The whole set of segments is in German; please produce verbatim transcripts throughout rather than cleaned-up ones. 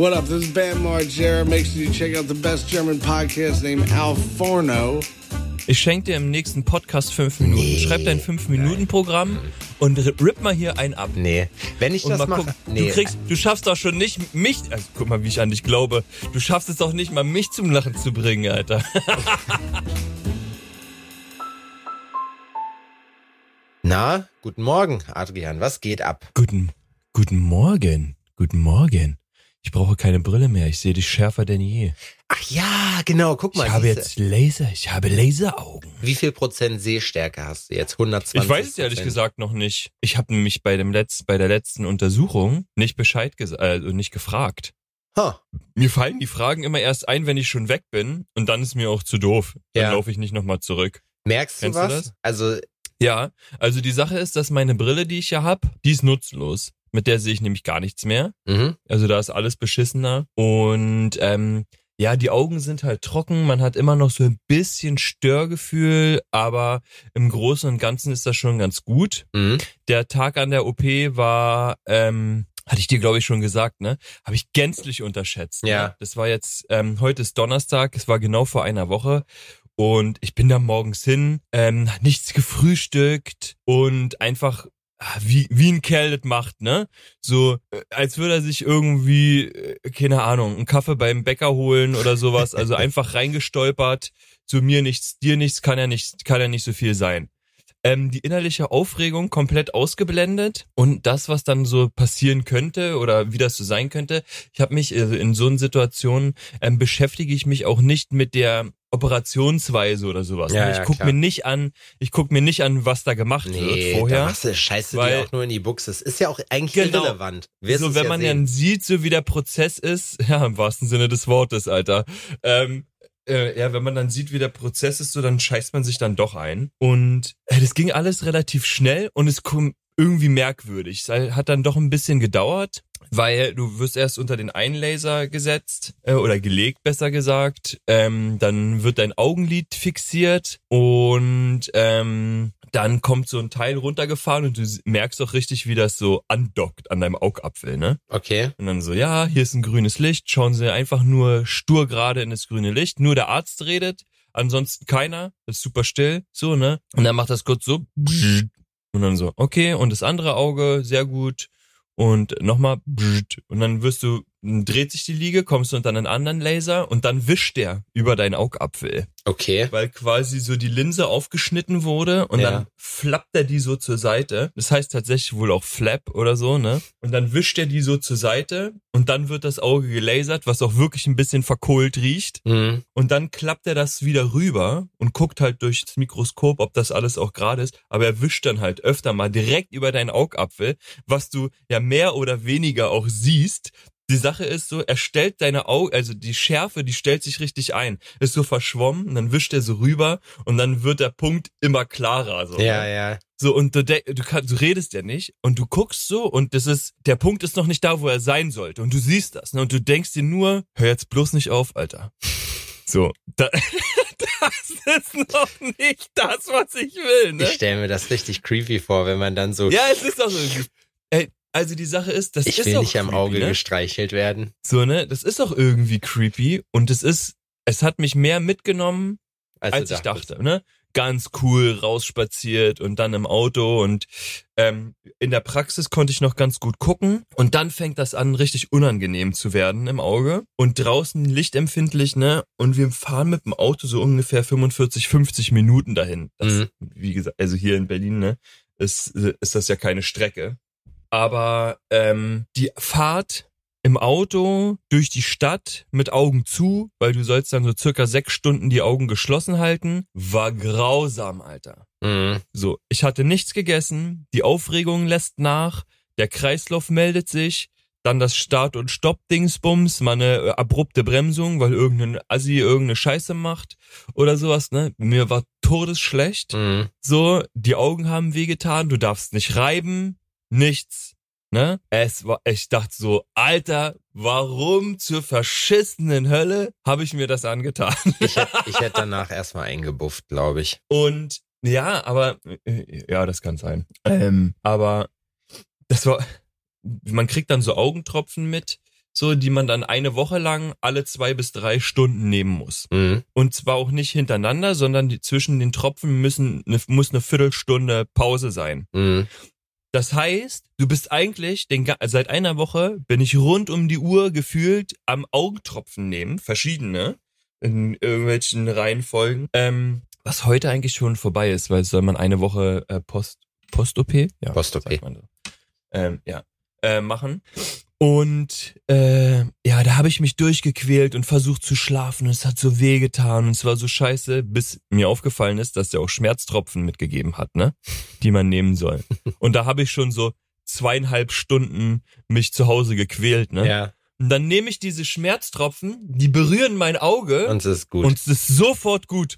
What up? This is Bam Margera. Make sure you check out the best German podcast named Al Forno. Ich schenke dir im nächsten Podcast fünf Minuten. Nee. Schreib dein fünf Minuten Programm und ripp mal hier einen ab. Nee, wenn ich und das mache... Guck, nee. Du kriegst, du schaffst doch schon nicht mich... Also guck mal, wie ich an dich glaube. Du schaffst es doch nicht mal, mich zum Lachen zu bringen, Alter. Na, guten Morgen, Adrian. Was geht ab? Guten, guten Morgen. Guten Morgen. Ich brauche keine Brille mehr. Ich sehe dich schärfer denn je. Ach ja, genau. Guck mal. Ich habe diese. jetzt Laser. Ich habe Laseraugen. Wie viel Prozent Sehstärke hast du jetzt? hundertzwanzig Ich weiß es ehrlich gesagt noch nicht. Ich habe nämlich bei dem letzten, bei der letzten Untersuchung nicht Bescheid gesagt, also nicht gefragt. Huh. Mir fallen die Fragen immer erst ein, wenn ich schon weg bin, und dann ist mir auch zu doof. Dann Ja. laufe ich nicht nochmal zurück. Merkst Kennst du du was? das? Also Ja, also die Sache ist, dass meine Brille, die ich ja hab, die ist nutzlos. Mit der sehe ich nämlich gar nichts mehr. mhm. Also da ist alles beschissener. Und ähm, ja, die Augen sind halt trocken. Man hat immer noch so ein bisschen Störgefühl, aber im Großen und Ganzen ist das schon ganz gut. Mhm. Der Tag an der O P war, ähm, hatte ich dir glaube ich schon gesagt, ne? Habe ich gänzlich unterschätzt. Ja. Ne? Das war jetzt, ähm, heute ist Donnerstag, es war genau vor einer Woche. Und ich bin da morgens hin, ähm, nichts gefrühstückt und einfach wie wie ein Kerl das macht, ne? So, äh, als würde er sich irgendwie, äh, keine Ahnung, einen Kaffee beim Bäcker holen oder sowas. Also einfach reingestolpert. Zu mir nichts, dir nichts, kann ja nicht, kann ja nicht so viel sein. Ähm, die innerliche Aufregung komplett ausgeblendet und das, was dann so passieren könnte oder wie das so sein könnte. Ich habe mich also in so einer Situation ähm, beschäftige ich mich auch nicht mit der Operationsweise oder sowas. Ja, ne? Ich ja, guck klar. mir nicht an, ich guck mir nicht an, was da gemacht Nee, wird vorher. da machst du, scheißt du weil- dir auch nur in die Buchse. Das ist ja auch eigentlich Genau. irrelevant. Wirst So, es wenn ja man sehen. dann sieht, so wie der Prozess ist, ja, im wahrsten Sinne des Wortes, Alter. Ähm, äh, ja, wenn man dann sieht, wie der Prozess ist, so, dann scheißt man sich dann doch ein. Und äh, das ging alles relativ schnell und es kom irgendwie merkwürdig. Es hat dann doch ein bisschen gedauert, weil du wirst erst unter den Einlaser gesetzt äh, oder gelegt, besser gesagt. Ähm, dann wird dein Augenlid fixiert und ähm, dann kommt so ein Teil runtergefahren und du merkst auch richtig, wie das so andockt an deinem Augapfel, ne? Okay. Und dann so, ja, hier ist ein grünes Licht, schauen Sie einfach nur stur gerade in das grüne Licht. Nur der Arzt redet, ansonsten keiner, das ist super still, so, ne? Und dann macht das kurz so, und dann so, okay, und das andere Auge, sehr gut. Und nochmal, und dann wirst du, dreht sich die Liege, kommst du unter einen anderen Laser und dann wischt der über deinen Augapfel. Okay. Weil quasi so die Linse aufgeschnitten wurde und Ja. dann flappt er die so zur Seite. Das heißt tatsächlich wohl auch Flap oder so, ne? Und dann wischt er die so zur Seite und dann wird das Auge gelasert, was auch wirklich ein bisschen verkohlt riecht. Mhm. Und dann klappt er das wieder rüber und guckt halt durch das Mikroskop, ob das alles auch gerade ist. Aber er wischt dann halt öfter mal direkt über deinen Augapfel, was du ja mehr oder weniger auch siehst. Die Sache ist so, er stellt deine Augen, also die Schärfe, die stellt sich richtig ein. Ist so verschwommen, und dann wischt er so rüber und dann wird der Punkt immer klarer. So, Ja, ne? ja. So, und du, de- du, kann, du redest ja nicht und du guckst so und das ist, der Punkt ist noch nicht da, wo er sein sollte und du siehst das, ne? Und du denkst dir nur, hör jetzt bloß nicht auf, Alter. So, da, das ist noch nicht das, was ich will, ne? Ich stelle mir das richtig creepy vor, wenn man dann so... Ja, es ist auch so. Ey, also die Sache ist, das ich ist will auch nicht am creepy, Auge ne? gestreichelt werden. So, ne? Das ist auch irgendwie creepy und es ist, es hat mich mehr mitgenommen, Als, als du ich dachtest. dachte, ne? Ganz cool rausspaziert und dann im Auto und ähm, in der Praxis konnte ich noch ganz gut gucken und dann fängt das an, richtig unangenehm zu werden im Auge und draußen lichtempfindlich, ne? Und wir fahren mit dem Auto so ungefähr fünfundvierzig, fünfzig Minuten dahin. Das, Mhm. wie gesagt, also hier in Berlin, ne? Ist, ist das ja keine Strecke. Aber ähm, die Fahrt im Auto durch die Stadt mit Augen zu, weil du sollst dann so circa sechs Stunden die Augen geschlossen halten, war grausam, Alter. Mhm. So, ich hatte nichts gegessen, die Aufregung lässt nach, der Kreislauf meldet sich, dann das Start- und Stopp-Dingsbums, mal eine äh, abrupte Bremsung, weil irgendein Assi irgendeine Scheiße macht oder sowas, ne? Mir war todesschlecht. Mhm. So, die Augen haben wehgetan, du darfst nicht reiben, nichts, ne? Es war, ich dachte so, Alter, warum zur verschissenen Hölle habe ich mir das angetan? Ich hätte ich hätt danach erstmal eingebufft, glaube ich. Und ja, aber äh, ja, das kann sein. Ähm, aber das war, man kriegt dann so Augentropfen mit, so die man dann eine Woche lang alle zwei bis drei Stunden nehmen muss. Mhm. Und zwar auch nicht hintereinander, sondern die, zwischen den Tropfen müssen ne, muss eine Viertelstunde Pause sein. Mhm. Das heißt, du bist eigentlich, den, seit einer Woche bin ich rund um die Uhr gefühlt am Augentropfen nehmen, verschiedene, in irgendwelchen Reihenfolgen, ähm, was heute eigentlich schon vorbei ist, weil soll man eine Woche äh, Post, Post-O P? Ja, Post-O P. sagt man so. Ähm, ja, äh, machen. Und äh, ja, da habe ich mich durchgequält und versucht zu schlafen und es hat so weh getan und es war so scheiße, bis mir aufgefallen ist, dass der auch Schmerztropfen mitgegeben hat, ne, die man nehmen soll. Und da habe ich schon so zweieinhalb Stunden mich zu Hause gequält, ne. Ja. Und dann nehme ich diese Schmerztropfen, die berühren mein Auge Und es ist gut. und es ist sofort gut.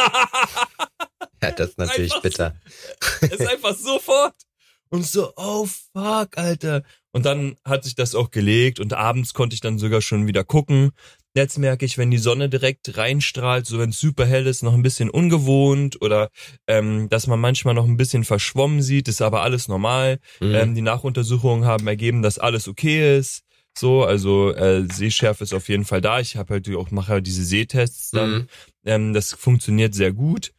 Ja, das ist natürlich Einfach bitter. Es ist einfach sofort. Und so, oh fuck, Alter. Und dann hat sich das auch gelegt und abends konnte ich dann sogar schon wieder gucken. Jetzt merke ich, wenn die Sonne direkt reinstrahlt, so wenn es super hell ist, noch ein bisschen ungewohnt oder ähm, dass man manchmal noch ein bisschen verschwommen sieht, ist aber alles normal. Mhm. Ähm, die Nachuntersuchungen haben ergeben, dass alles okay ist. So, also äh, Sehschärfe ist auf jeden Fall da. Ich habe halt auch mache halt diese Sehtests dann. Mhm. Ähm, das funktioniert sehr gut.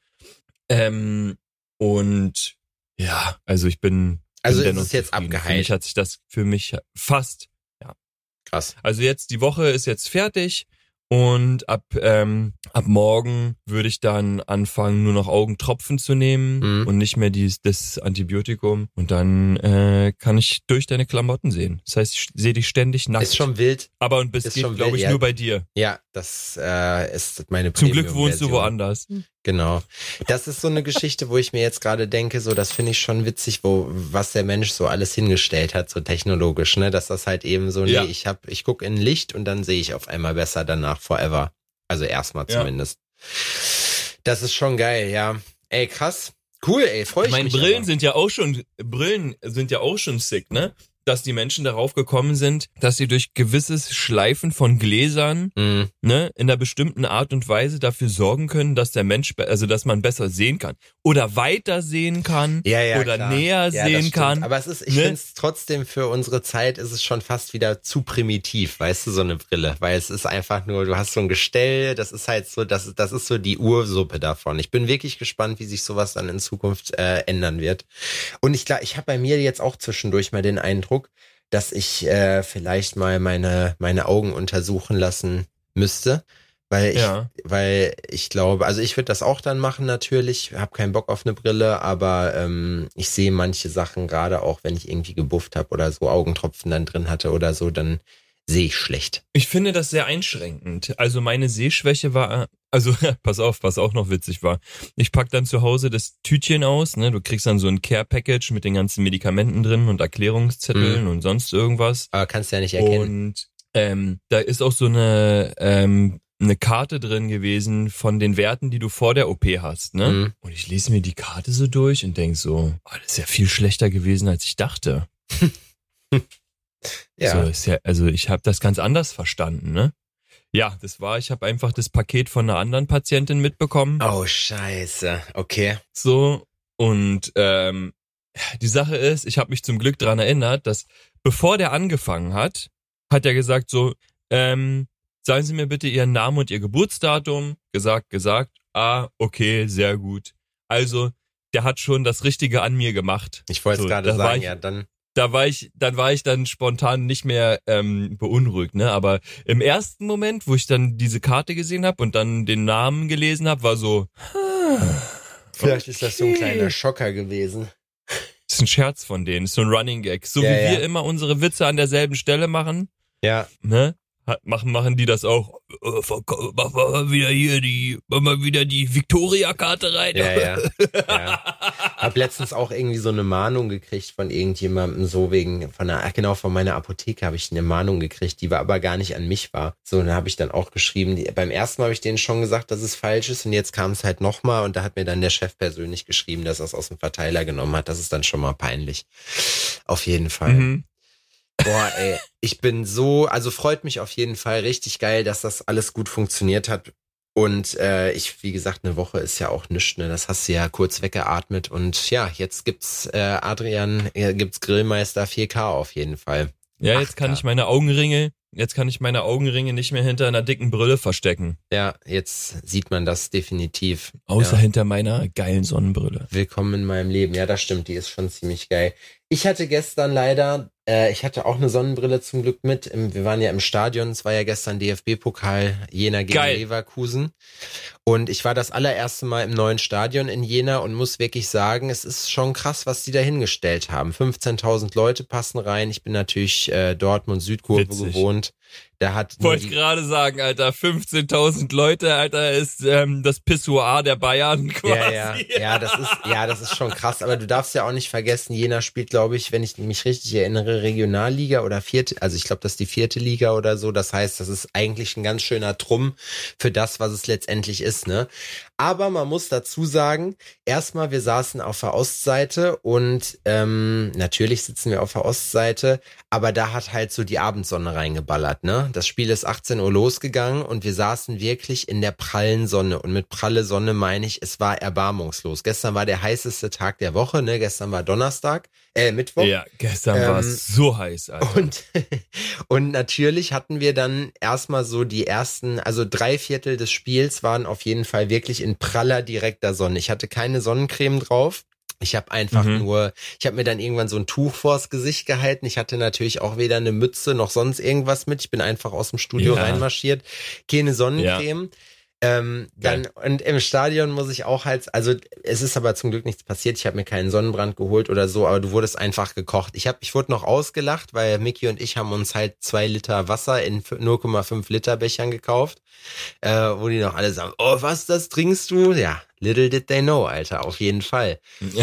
Ähm, und ja, also ich bin Also bin ist dennoch es jetzt zufrieden. abgeheilt? Für mich hat sich das für mich fast. Krass. Also jetzt die Woche ist jetzt fertig und ab ähm, ab morgen würde ich dann anfangen, nur noch Augentropfen zu nehmen Mhm. und nicht mehr dies, das Antibiotikum. Und dann äh, kann ich durch deine Klamotten sehen. Das heißt, ich sehe dich ständig nackt. Ist schon wild. Aber und bis ist geht, schon glaube wild, ich, ja. nur bei dir. Ja, das äh, ist meine Zum Glück wohnst du Premium-Version. woanders. Genau. Das ist so eine Geschichte, wo ich mir jetzt gerade denke, so das finde ich schon witzig, wo was der Mensch so alles hingestellt hat, so technologisch, ne, dass das halt eben so, nee, Ja. ich hab, ich guck in Licht und dann sehe ich auf einmal besser danach forever. Also erstmal Ja. zumindest. Das ist schon geil, ja. Ey, krass. Cool, ey, freue ich Meine mich. Brillen aber. sind ja auch schon, Brillen sind ja auch schon sick, ne? Dass die Menschen darauf gekommen sind, dass sie durch gewisses Schleifen von Gläsern, Mhm. ne, in einer bestimmten Art und Weise dafür sorgen können, dass der Mensch, be- also dass man besser sehen kann oder weiter sehen kann Ja, ja, oder klar. näher Ja, das sehen stimmt. kann. Aber es ist, ich ne? finde es trotzdem für unsere Zeit ist es schon fast wieder zu primitiv, weißt du, so eine Brille, weil es ist einfach nur, du hast so ein Gestell, das ist halt so, das, das ist so die Ursuppe davon. Ich bin wirklich gespannt, wie sich sowas dann in Zukunft äh, ändern wird. Und ich glaube, ich habe bei mir jetzt auch zwischendurch mal den Eindruck, dass ich äh, vielleicht mal meine meine Augen untersuchen lassen müsste, weil ich Ja. weil ich glaube, also ich würde das auch dann machen natürlich, habe keinen Bock auf eine Brille, aber ähm, ich sehe manche Sachen gerade auch, wenn ich irgendwie gebufft habe oder so Augentropfen dann drin hatte oder so, dann sehe ich schlecht. Ich finde das sehr einschränkend. Also meine Sehschwäche war, also pass auf, was auch noch witzig war. Ich pack dann zu Hause das Tütchen aus, ne? Du kriegst dann so ein Care-Package mit den ganzen Medikamenten drin und Erklärungszetteln und sonst irgendwas. Aber kannst du ja nicht erkennen. Und ähm, da ist auch so eine ähm, eine Karte drin gewesen von den Werten, die du vor der O P hast, ne? Mhm. Und ich lese mir die Karte so durch und denk so, oh, das ist ja viel schlechter gewesen, als ich dachte. Ja. So, ist ja, also ich habe das ganz anders verstanden, ne? Ja, das war, ich habe einfach das Paket von einer anderen Patientin mitbekommen. Oh, scheiße. Okay. So, und ähm, die Sache ist, ich habe mich zum Glück dran erinnert, dass bevor der angefangen hat, hat er gesagt so, ähm, sagen Sie mir bitte Ihren Namen und Ihr Geburtsdatum. Gesagt, gesagt. Ah, okay, sehr gut. Also, der hat schon das Richtige an mir gemacht. Ich wollte es So, gerade da war sagen, ich- ja, dann. Da war ich, dann war ich dann spontan nicht mehr ähm, beunruhigt, ne? Aber im ersten Moment, wo ich dann diese Karte gesehen habe und dann den Namen gelesen habe, war so, Vielleicht ist das so ein okay. kleiner Schocker gewesen. Das ist ein Scherz von denen, ist so ein Running Gag. So Ja, wie ja. wir immer unsere Witze an derselben Stelle machen, Ja. ne? Hat- Machen, machen die das auch. Äh, verkau- Mach mal wieder hier die, mach mal wieder die Victoria-Karte rein. Ja, ja. ja. Hab letztens auch irgendwie so eine Mahnung gekriegt von irgendjemandem, so wegen, von einer, ach genau, von meiner Apotheke habe ich eine Mahnung gekriegt, die war aber gar nicht an mich war. So, und dann habe ich dann auch geschrieben, die, beim ersten Mal habe ich denen schon gesagt, dass es falsch ist und jetzt kam es halt nochmal und da hat mir dann der Chef persönlich geschrieben, dass er es aus dem Verteiler genommen hat. Das ist dann schon mal peinlich. Auf jeden Fall. Mhm. Boah, ey, ich bin so, also freut mich auf jeden Fall richtig geil, dass das alles gut funktioniert hat. Und äh, ich, wie gesagt, eine Woche ist ja auch nichts, ne? Das hast du ja kurz weggeatmet. Und ja, jetzt gibt's äh, Adrian, äh, gibt's Grillmeister vier K auf jeden Fall. Ja, Ach, jetzt kann klar. ich meine Augenringe Jetzt kann ich meine Augenringe nicht mehr hinter einer dicken Brille verstecken. Ja, jetzt sieht man das definitiv. Außer ja. hinter meiner geilen Sonnenbrille. Willkommen in meinem Leben. Ja, das stimmt, die ist schon ziemlich geil. Ich hatte gestern leider, äh, ich hatte auch eine Sonnenbrille zum Glück mit. Im, wir waren ja im Stadion, es war ja gestern D F B-Pokal Jena gegen geil. Leverkusen. Und ich war das allererste Mal im neuen Stadion in Jena und muss wirklich sagen, es ist schon krass, was die da hingestellt haben. fünfzehntausend Leute passen rein. Ich bin natürlich äh, Dortmund Südkurve Witzig. gewohnt. Da hat Wollte ich gerade sagen, Alter, fünfzehntausend Leute, Alter, ist ähm, das Pissoir der Bayern quasi. Ja, ja, ja, das ist, ja, das ist schon krass. Aber du darfst ja auch nicht vergessen, Jena spielt, glaube ich, wenn ich mich richtig erinnere, Regionalliga oder vierte, also ich glaube, das ist die vierte Liga oder so. Das heißt, das ist eigentlich ein ganz schöner Trumm für das, was es letztendlich ist, ne? Aber man muss dazu sagen, erstmal, wir saßen auf der Ostseite und ähm, natürlich sitzen wir auf der Ostseite, aber da hat halt so die Abendsonne reingeballert, ne? Das Spiel ist achtzehn Uhr losgegangen und wir saßen wirklich in der prallen Sonne. Und mit pralle Sonne meine ich, es war erbarmungslos. Gestern war der heißeste Tag der Woche, ne? Gestern war Donnerstag, äh, Mittwoch. Ja, gestern ähm, war es so heiß, Alter. Und, und natürlich hatten wir dann erstmal so die ersten, also drei Viertel des Spiels waren auf jeden Fall wirklich in praller, direkter Sonne. Ich hatte keine Sonnencreme drauf. Ich habe einfach mhm. nur, ich habe mir dann irgendwann so ein Tuch vors Gesicht gehalten. Ich hatte natürlich auch weder eine Mütze noch sonst irgendwas mit. Ich bin einfach aus dem Studio ja. reinmarschiert. Keine Sonnencreme. Ja. Ähm, dann und im Stadion muss ich auch halt, also es ist aber zum Glück nichts passiert. Ich habe mir keinen Sonnenbrand geholt oder so, aber du wurdest einfach gekocht. Ich habe, ich wurde noch ausgelacht, weil Micky und ich haben uns halt zwei Liter Wasser in null Komma fünf Liter Bechern gekauft, äh, wo die noch alle sagen, oh was, das trinkst du? Ja, little did they know, Alter, auf jeden Fall.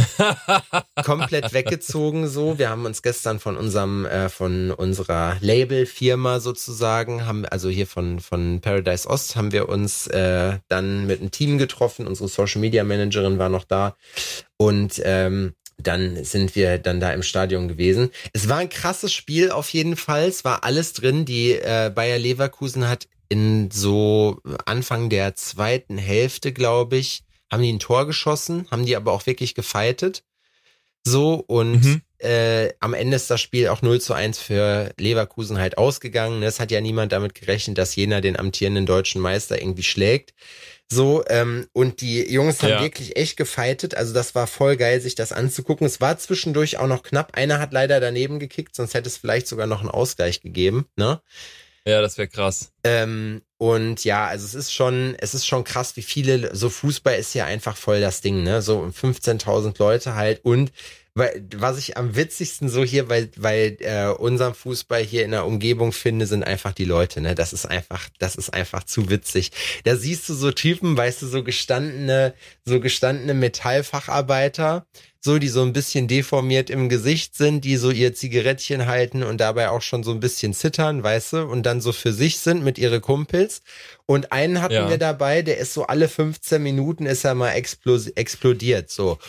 Komplett weggezogen so. Wir haben uns gestern von unserem, äh, von unserer Label-Firma sozusagen, haben also hier von von Paradise Ost, haben wir uns äh, dann mit einem Team getroffen. Unsere Social-Media-Managerin war noch da und ähm, dann sind wir dann da im Stadion gewesen. Es war ein krasses Spiel auf jeden Fall. Es war alles drin. Die äh, Bayer Leverkusen hat in so Anfang der zweiten Hälfte, glaube ich, haben die ein Tor geschossen, haben die aber auch wirklich gefightet. So, und mhm. äh, am Ende ist das Spiel auch null zu eins für Leverkusen halt ausgegangen. Es hat ja niemand damit gerechnet, dass Jena den amtierenden deutschen Meister irgendwie schlägt. So, ähm, und die Jungs haben ja. wirklich echt gefightet. Also das war voll geil, sich das anzugucken. Es war zwischendurch auch noch knapp. Einer hat leider daneben gekickt, sonst hätte es vielleicht sogar noch einen Ausgleich gegeben, ne? Ja, das wäre krass. Ähm, und ja, also es ist schon, es ist schon krass, wie viele, so Fußball ist ja einfach voll das Ding, ne? So fünfzehntausend Leute halt. Und weil, was ich am witzigsten so hier, weil, weil äh, unseren Fußball hier in der Umgebung finde, sind einfach die Leute, ne? Das ist einfach, das ist einfach zu witzig. Da siehst du so Typen, weißt du, so gestandene, so gestandene Metallfacharbeiter, so, die so ein bisschen deformiert im Gesicht sind, die so ihr Zigarettchen halten und dabei auch schon so ein bisschen zittern, weißt du, und dann so für sich sind mit ihre Kumpels. Und einen hatten ja. wir dabei, der ist so alle fünfzehn Minuten ist er mal explos- explodiert, so,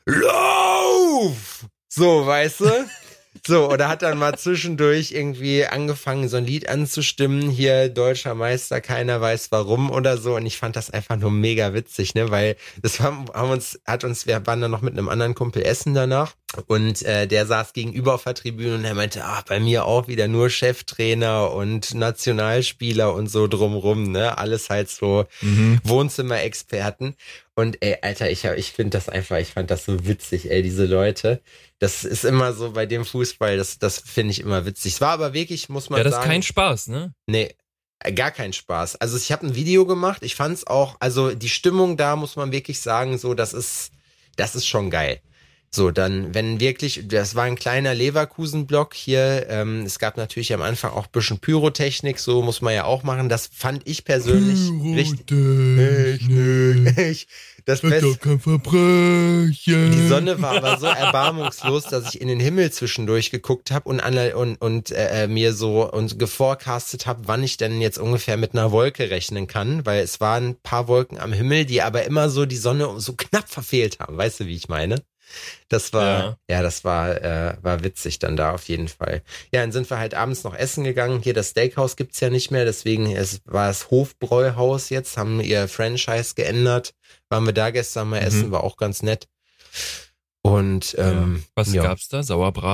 Lauf! So, weißt du? So, oder hat dann mal zwischendurch irgendwie angefangen, so ein Lied anzustimmen, hier deutscher Meister, keiner weiß warum oder so. Und ich fand das einfach nur mega witzig, ne, weil das haben, haben uns, hat uns, wir waren dann noch mit einem anderen Kumpel essen danach und äh, der saß gegenüber auf der Tribüne und er meinte, ach, bei mir auch wieder nur Cheftrainer und Nationalspieler und so drumrum, ne, alles halt so mhm. Wohnzimmerexperten. Und ey, Alter, ich ich finde das einfach, ich fand das so witzig, ey, diese Leute. Das ist immer so bei dem Fußball, das das finde ich immer witzig. Es war aber wirklich, muss man sagen. Ja, das ist kein Spaß, ne? Nee, gar kein Spaß. Also ich habe ein Video gemacht, ich fand's auch, also die Stimmung da, muss man wirklich sagen, so, das ist, das ist schon geil. So, dann, wenn wirklich, das war ein kleiner Leverkusen-Block hier, ähm, es gab natürlich am Anfang auch ein bisschen Pyrotechnik, so muss man ja auch machen, das fand ich persönlich richtig. Pyrotechnik. Das Beste. Kein Verbrechen. Die Sonne war aber so erbarmungslos, dass ich in den Himmel zwischendurch geguckt habe und, und, und äh, mir so und geforecastet habe, wann ich denn jetzt ungefähr mit einer Wolke rechnen kann, weil es waren ein paar Wolken am Himmel, die aber immer so die Sonne so knapp verfehlt haben, weißt du, wie ich meine? Das war, ja, ja das war, äh, war witzig dann da auf jeden Fall. Ja, dann sind wir halt abends noch essen gegangen. Hier das Steakhouse gibt's ja nicht mehr, deswegen es war das Hofbräuhaus jetzt, haben ihr Franchise geändert. Waren wir da gestern mal mhm. essen, war auch ganz nett. Und ähm, ja. Was ja. gab's da? Sauerbraten?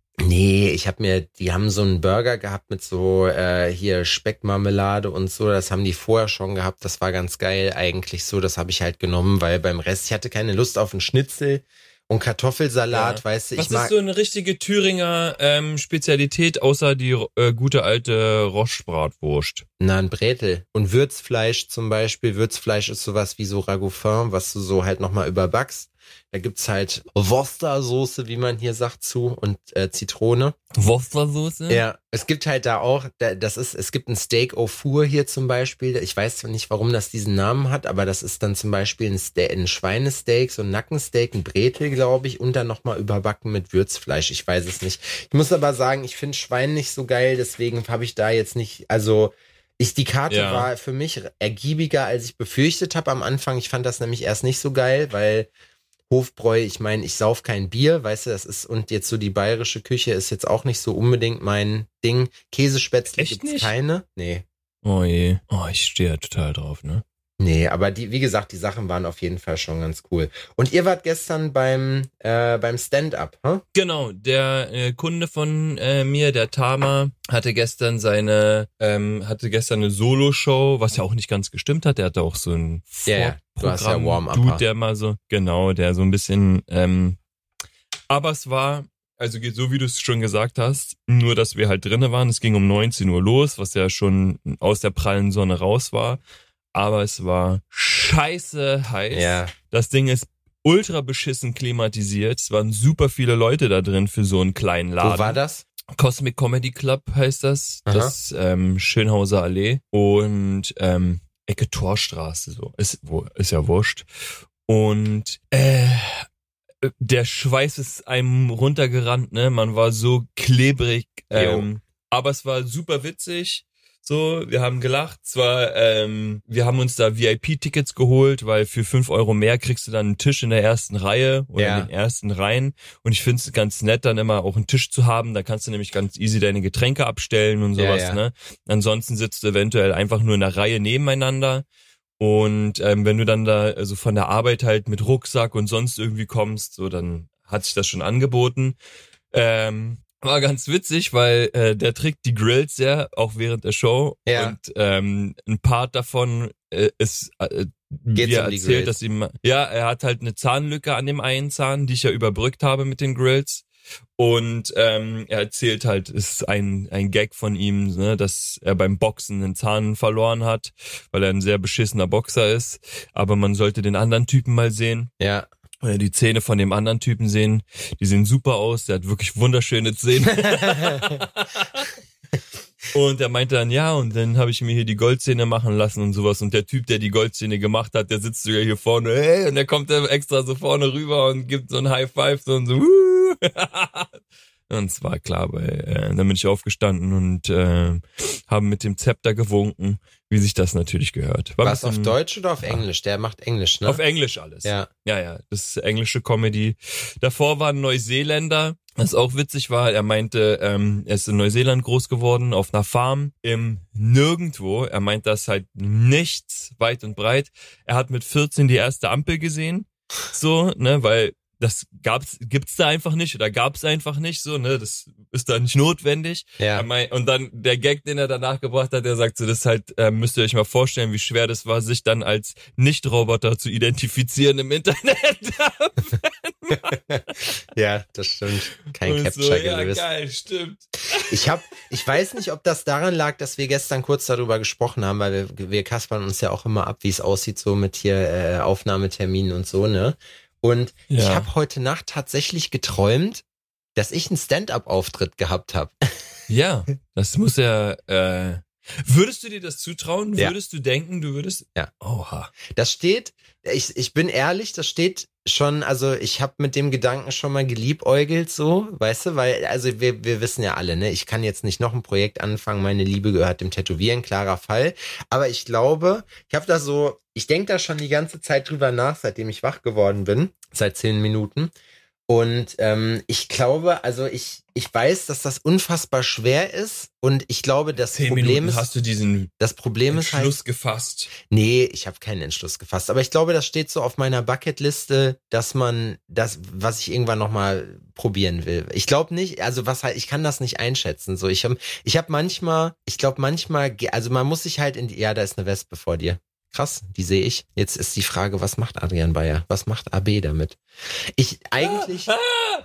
Nee, ich habe mir, die haben so einen Burger gehabt mit so äh, hier Speckmarmelade und so, das haben die vorher schon gehabt, das war ganz geil eigentlich so, das habe ich halt genommen, weil beim Rest, ich hatte keine Lust auf einen Schnitzel und Kartoffelsalat, Ja. weißt du, Was ich mag... ist so eine richtige Thüringer ähm, Spezialität, außer die äh, gute alte Roche-Bratwurst? Na, ein Bretel. Und Würzfleisch zum Beispiel. Würzfleisch ist sowas wie so Ragoufin, was du so halt nochmal überbackst. Da gibt's halt Worcestersoße, wie man hier sagt, zu und äh, Zitrone. Worcestersoße? Ja, es gibt halt da auch, da, das ist, es gibt ein Steak au Four hier zum Beispiel. Ich weiß nicht, warum das diesen Namen hat, aber das ist dann zum Beispiel ein, Ste ein Schweinesteak, so ein Nackensteak, ein Bretel, glaube ich, und dann nochmal überbacken mit Würzfleisch. Ich weiß es nicht. Ich muss aber sagen, ich finde Schwein nicht so geil, deswegen habe ich da jetzt nicht, also ich, die Karte Ja. war für mich ergiebiger, als ich befürchtet habe am Anfang. Ich fand das nämlich erst nicht so geil, weil Hofbräu, ich meine, ich sauf kein Bier, weißt du, das ist, und jetzt so die bayerische Küche ist jetzt auch nicht so unbedingt mein Ding. Käsespätzle Echt gibt's nicht? keine. Nee. Oh je. Oh, ich stehe ja total drauf, ne? Nee, aber die, wie gesagt, die Sachen waren auf jeden Fall schon ganz cool. Und ihr wart gestern beim, äh, beim Stand-up, hä? Genau, der äh, Kunde von äh, mir, der Tama, hatte gestern seine, ähm, hatte gestern eine Solo-Show, was ja auch nicht ganz gestimmt hat. Der hatte auch so ein Ja, ja. Du hast ja Vorprogramm, Warm-Upper. Dude, der mal so, genau, der so ein bisschen, ähm, aber es war, also geht so wie du es schon gesagt hast, nur dass wir halt drinnen waren. Es ging um neunzehn Uhr los, was ja schon aus der prallen Sonne raus war. Aber es war scheiße heiß. Ja. Das Ding ist ultra beschissen klimatisiert. Es waren super viele Leute da drin für so einen kleinen Laden. Wo war das? Cosmic Comedy Club heißt das. Aha. Das ähm, Schönhauser Allee und ähm, Ecke Torstraße. So ist, wo, ist ja wurscht. Und äh, der Schweiß ist einem runtergerannt. Ne, man war so klebrig. Ähm, aber es war super witzig. So, wir haben gelacht. Zwar, ähm, wir haben uns da V I P-Tickets geholt, weil für fünf Euro mehr kriegst du dann einen Tisch in der ersten Reihe oder Ja. in den ersten Reihen. Und ich finde es ganz nett, dann immer auch einen Tisch zu haben. Da kannst du nämlich ganz easy deine Getränke abstellen und Ja, sowas. ja. Ne? Ansonsten sitzt du eventuell einfach nur in der Reihe nebeneinander. Und ähm, wenn du dann da also von der Arbeit halt mit Rucksack und sonst irgendwie kommst, so dann hat sich das schon angeboten. Ähm, War ganz witzig, weil äh, der trägt die Grills ja auch während der Show. Ja. Und ähm, ein Part davon äh, ist, äh, Geht's wie er um die erzählt, Grills? dass ihm, ja, er hat halt eine Zahnlücke an dem einen Zahn, die ich ja überbrückt habe mit den Grills. Und ähm, er erzählt halt, es ist ein ein Gag von ihm, ne, dass er beim Boxen einen Zahn verloren hat, weil er ein sehr beschissener Boxer ist. Aber man sollte den anderen Typen mal sehen. Ja. Oder die Zähne von dem anderen Typen sehen. Die sehen super aus. Der hat wirklich wunderschöne Zähne. Und er meinte dann, ja, und dann habe ich mir hier die Goldzähne machen lassen und sowas. Und der Typ, der die Goldzähne gemacht hat, der sitzt sogar hier vorne, hey, und der kommt dann extra so vorne rüber und gibt so ein High Five so und so. Wuh. Und es war klar, weil äh, dann bin ich aufgestanden und äh, haben mit dem Zepter gewunken, wie sich das natürlich gehört. War ein Was auf bisschen- Deutsch oder auf Englisch? Der macht Englisch, ne? Auf Englisch alles. Ja. Ja, ja, das ist englische Comedy. Davor war ein Neuseeländer, was auch witzig war. Er meinte, ähm, er ist in Neuseeland groß geworden, auf einer Farm im Nirgendwo. Er meint das halt nichts weit und breit. Er hat mit vierzehn die erste Ampel gesehen, so, ne, weil das gab's, gibt's da einfach nicht oder gab's einfach nicht so, ne, das ist da nicht notwendig. Ja. Er meint, und dann der Gag, den er danach gebracht hat, der sagt so, das ist halt, äh, müsst ihr euch mal vorstellen, wie schwer das war, sich dann als Nicht-Roboter zu identifizieren im Internet. Ja, das stimmt. Kein Und Capture so, ja, gelöst. geil, stimmt. Ich hab, ich weiß nicht, ob das daran lag, dass wir gestern kurz darüber gesprochen haben, weil wir, wir kaspern uns ja auch immer ab, wie es aussieht, so mit hier äh, Aufnahmeterminen und so, ne? Und ich Ja. habe heute Nacht tatsächlich geträumt, dass ich einen Stand-up-Auftritt gehabt habe. Ja, das muss ja, äh, würdest du dir das zutrauen? Ja. Würdest du denken, du würdest? Ja. Oha. Das steht, ich, ich bin ehrlich, das steht schon, also ich habe mit dem Gedanken schon mal geliebäugelt, so, weißt du, weil, also wir, wir wissen ja alle, ne, ich kann jetzt nicht noch ein Projekt anfangen, meine Liebe gehört dem Tätowieren, klarer Fall, aber ich glaube, ich habe da so, ich denke da schon die ganze Zeit drüber nach, seitdem ich wach geworden bin, seit zehn Minuten, Und ähm, ich glaube, also ich ich weiß, dass das unfassbar schwer ist und ich glaube, das Zehn Problem Minuten ist, hast du diesen das Problem ist halt, Entschluss gefasst. nee, ich habe keinen Entschluss gefasst, aber ich glaube, das steht so auf meiner Bucketliste, dass man das, was ich irgendwann nochmal probieren will. Ich glaube nicht, also was halt, ich kann das nicht einschätzen. So, ich habe, ich habe manchmal, ich glaube manchmal, also man muss sich halt in die, ja, da ist eine Wespe vor dir. Krass, die sehe ich. Jetzt ist die Frage, was macht Adrian Bayer? Was macht A B damit? Ich eigentlich. Ah, ah.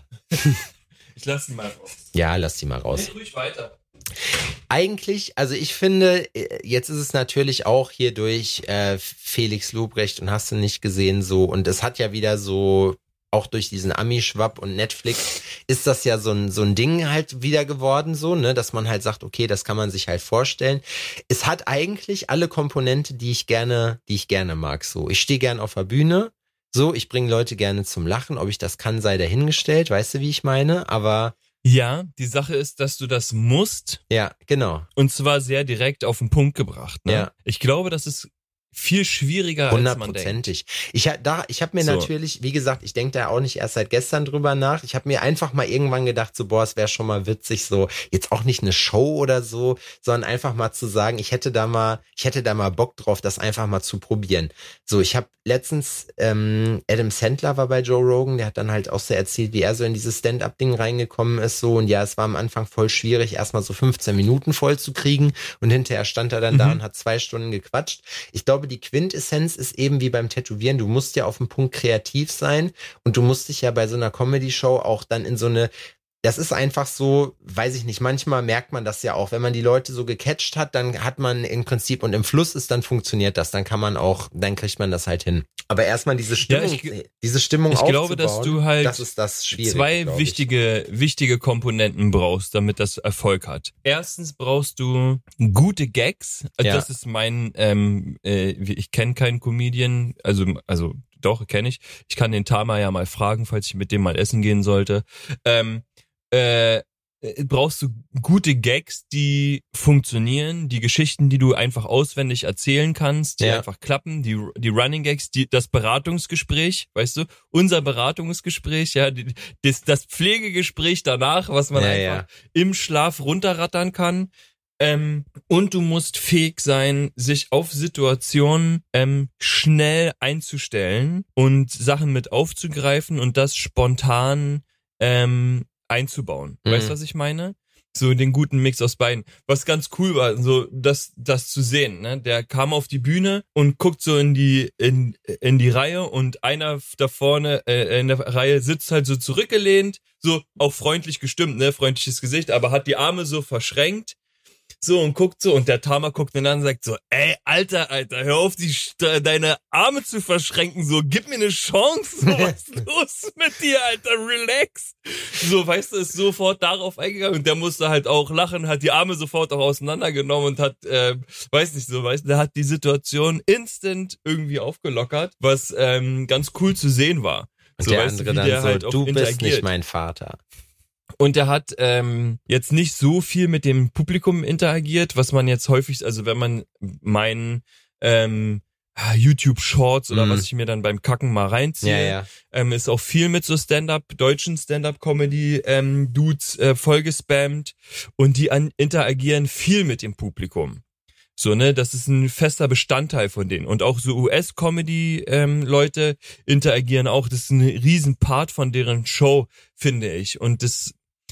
Ich lass ihn mal raus. Ja, lass die mal raus. Red ruhig weiter. Eigentlich, also ich finde, jetzt ist es natürlich auch hier durch äh, Felix Lobrecht und hast du nicht gesehen so und es hat ja wieder so, auch durch diesen Ami-Schwapp und Netflix ist das ja so ein so ein Ding halt wieder geworden so, ne, dass man halt sagt, okay, das kann man sich halt vorstellen. Es hat eigentlich alle Komponente, die ich gerne, die ich gerne mag so. Ich stehe gern auf der Bühne, so, ich bringe Leute gerne zum Lachen, ob ich das kann, sei dahingestellt, weißt du, wie ich meine, aber Ja, die Sache ist, dass du das musst. Ja, genau. Und zwar sehr direkt auf den Punkt gebracht. Ne? Ja. Ich glaube, das ist viel schwieriger, als man denkt. Hundertprozentig. Ich hab da, ich habe mir So. natürlich, wie gesagt, ich denke da auch nicht erst seit gestern drüber nach. Ich habe mir einfach mal irgendwann gedacht, so boah, es wäre schon mal witzig, so jetzt auch nicht eine Show oder so, sondern einfach mal zu sagen, ich hätte da mal, ich hätte da mal Bock drauf, das einfach mal zu probieren. So, ich habe letztens ähm, Adam Sandler war bei Joe Rogan, der hat dann halt auch so erzählt, wie er so in dieses Stand-up-Ding reingekommen ist, so und ja, es war am Anfang voll schwierig, erstmal so fünfzehn Minuten voll zu kriegen und hinterher stand er dann Mhm. da und hat zwei Stunden gequatscht. Ich glaube, die Quintessenz ist eben wie beim Tätowieren, du musst ja auf dem Punkt kreativ sein und du musst dich ja bei so einer Comedy-Show auch dann in so eine, das ist einfach so, weiß ich nicht, manchmal merkt man das ja auch, wenn man die Leute so gecatcht hat, dann hat man im Prinzip und im Fluss ist, dann funktioniert das, dann kann man auch, dann kriegt man das halt hin. Aber erstmal diese Stimmung, Ja, ich- diese Stimmung ich glaube, aufzubauen, dass du halt das ist das Schwierige, zwei glaub ich. wichtige, wichtige Komponenten brauchst, damit das Erfolg hat. Erstens brauchst du gute Gags. Also Ja. das ist mein, ähm, äh, ich kenne keinen Comedian, also, also doch, kenne ich. Ich kann den Tama ja mal fragen, falls ich mit dem mal essen gehen sollte. Ähm, äh, brauchst du gute Gags, die funktionieren, die Geschichten, die du einfach auswendig erzählen kannst, die Ja. einfach klappen, die die Running Gags, die das Beratungsgespräch, weißt du, unser Beratungsgespräch, ja, die, das, das Pflegegespräch danach, was man Ja, einfach ja. im Schlaf runterrattern kann. Ähm, und du musst fähig sein, sich auf Situationen ähm, schnell einzustellen und Sachen mit aufzugreifen und das spontan ähm, einzubauen. Mhm. Weißt du, was ich meine? So den guten Mix aus beiden. Was ganz cool war, so das das zu sehen, ne? Der kam auf die Bühne und guckt so in die in in die Reihe und einer da vorne äh, in der Reihe sitzt halt so zurückgelehnt, so auch freundlich gestimmt, ne, freundliches Gesicht, aber hat die Arme so verschränkt. So und guckt so und der Tama guckt ihn an und sagt so, ey, Alter, Alter, hör auf, die St- deine Arme zu verschränken, so, gib mir eine Chance, so, was ist los mit dir, Alter, relax. So, weißt du, ist sofort darauf eingegangen und der musste halt auch lachen, hat die Arme sofort auch auseinandergenommen und hat, äh, weiß nicht so, weißt du, der hat die Situation instant irgendwie aufgelockert, was ähm, ganz cool zu sehen war. Und so, der weißt andere wie dann der so, halt auch du bist interagiert. nicht mein Vater. Und er hat ähm, jetzt nicht so viel mit dem Publikum interagiert, was man jetzt häufig, also wenn man meinen ähm, YouTube Shorts oder Mhm. was ich mir dann beim Kacken mal reinziehe, Ja, ja. Ähm, ist auch viel mit so Stand-up, deutschen Stand-up-Comedy ähm, Dudes äh, vollgespammt und die an, interagieren viel mit dem Publikum. So, ne, das ist ein fester Bestandteil von denen. Und auch so U S-Comedy-Leute interagieren auch. Das ist ein riesen Part von deren Show, finde ich. Und das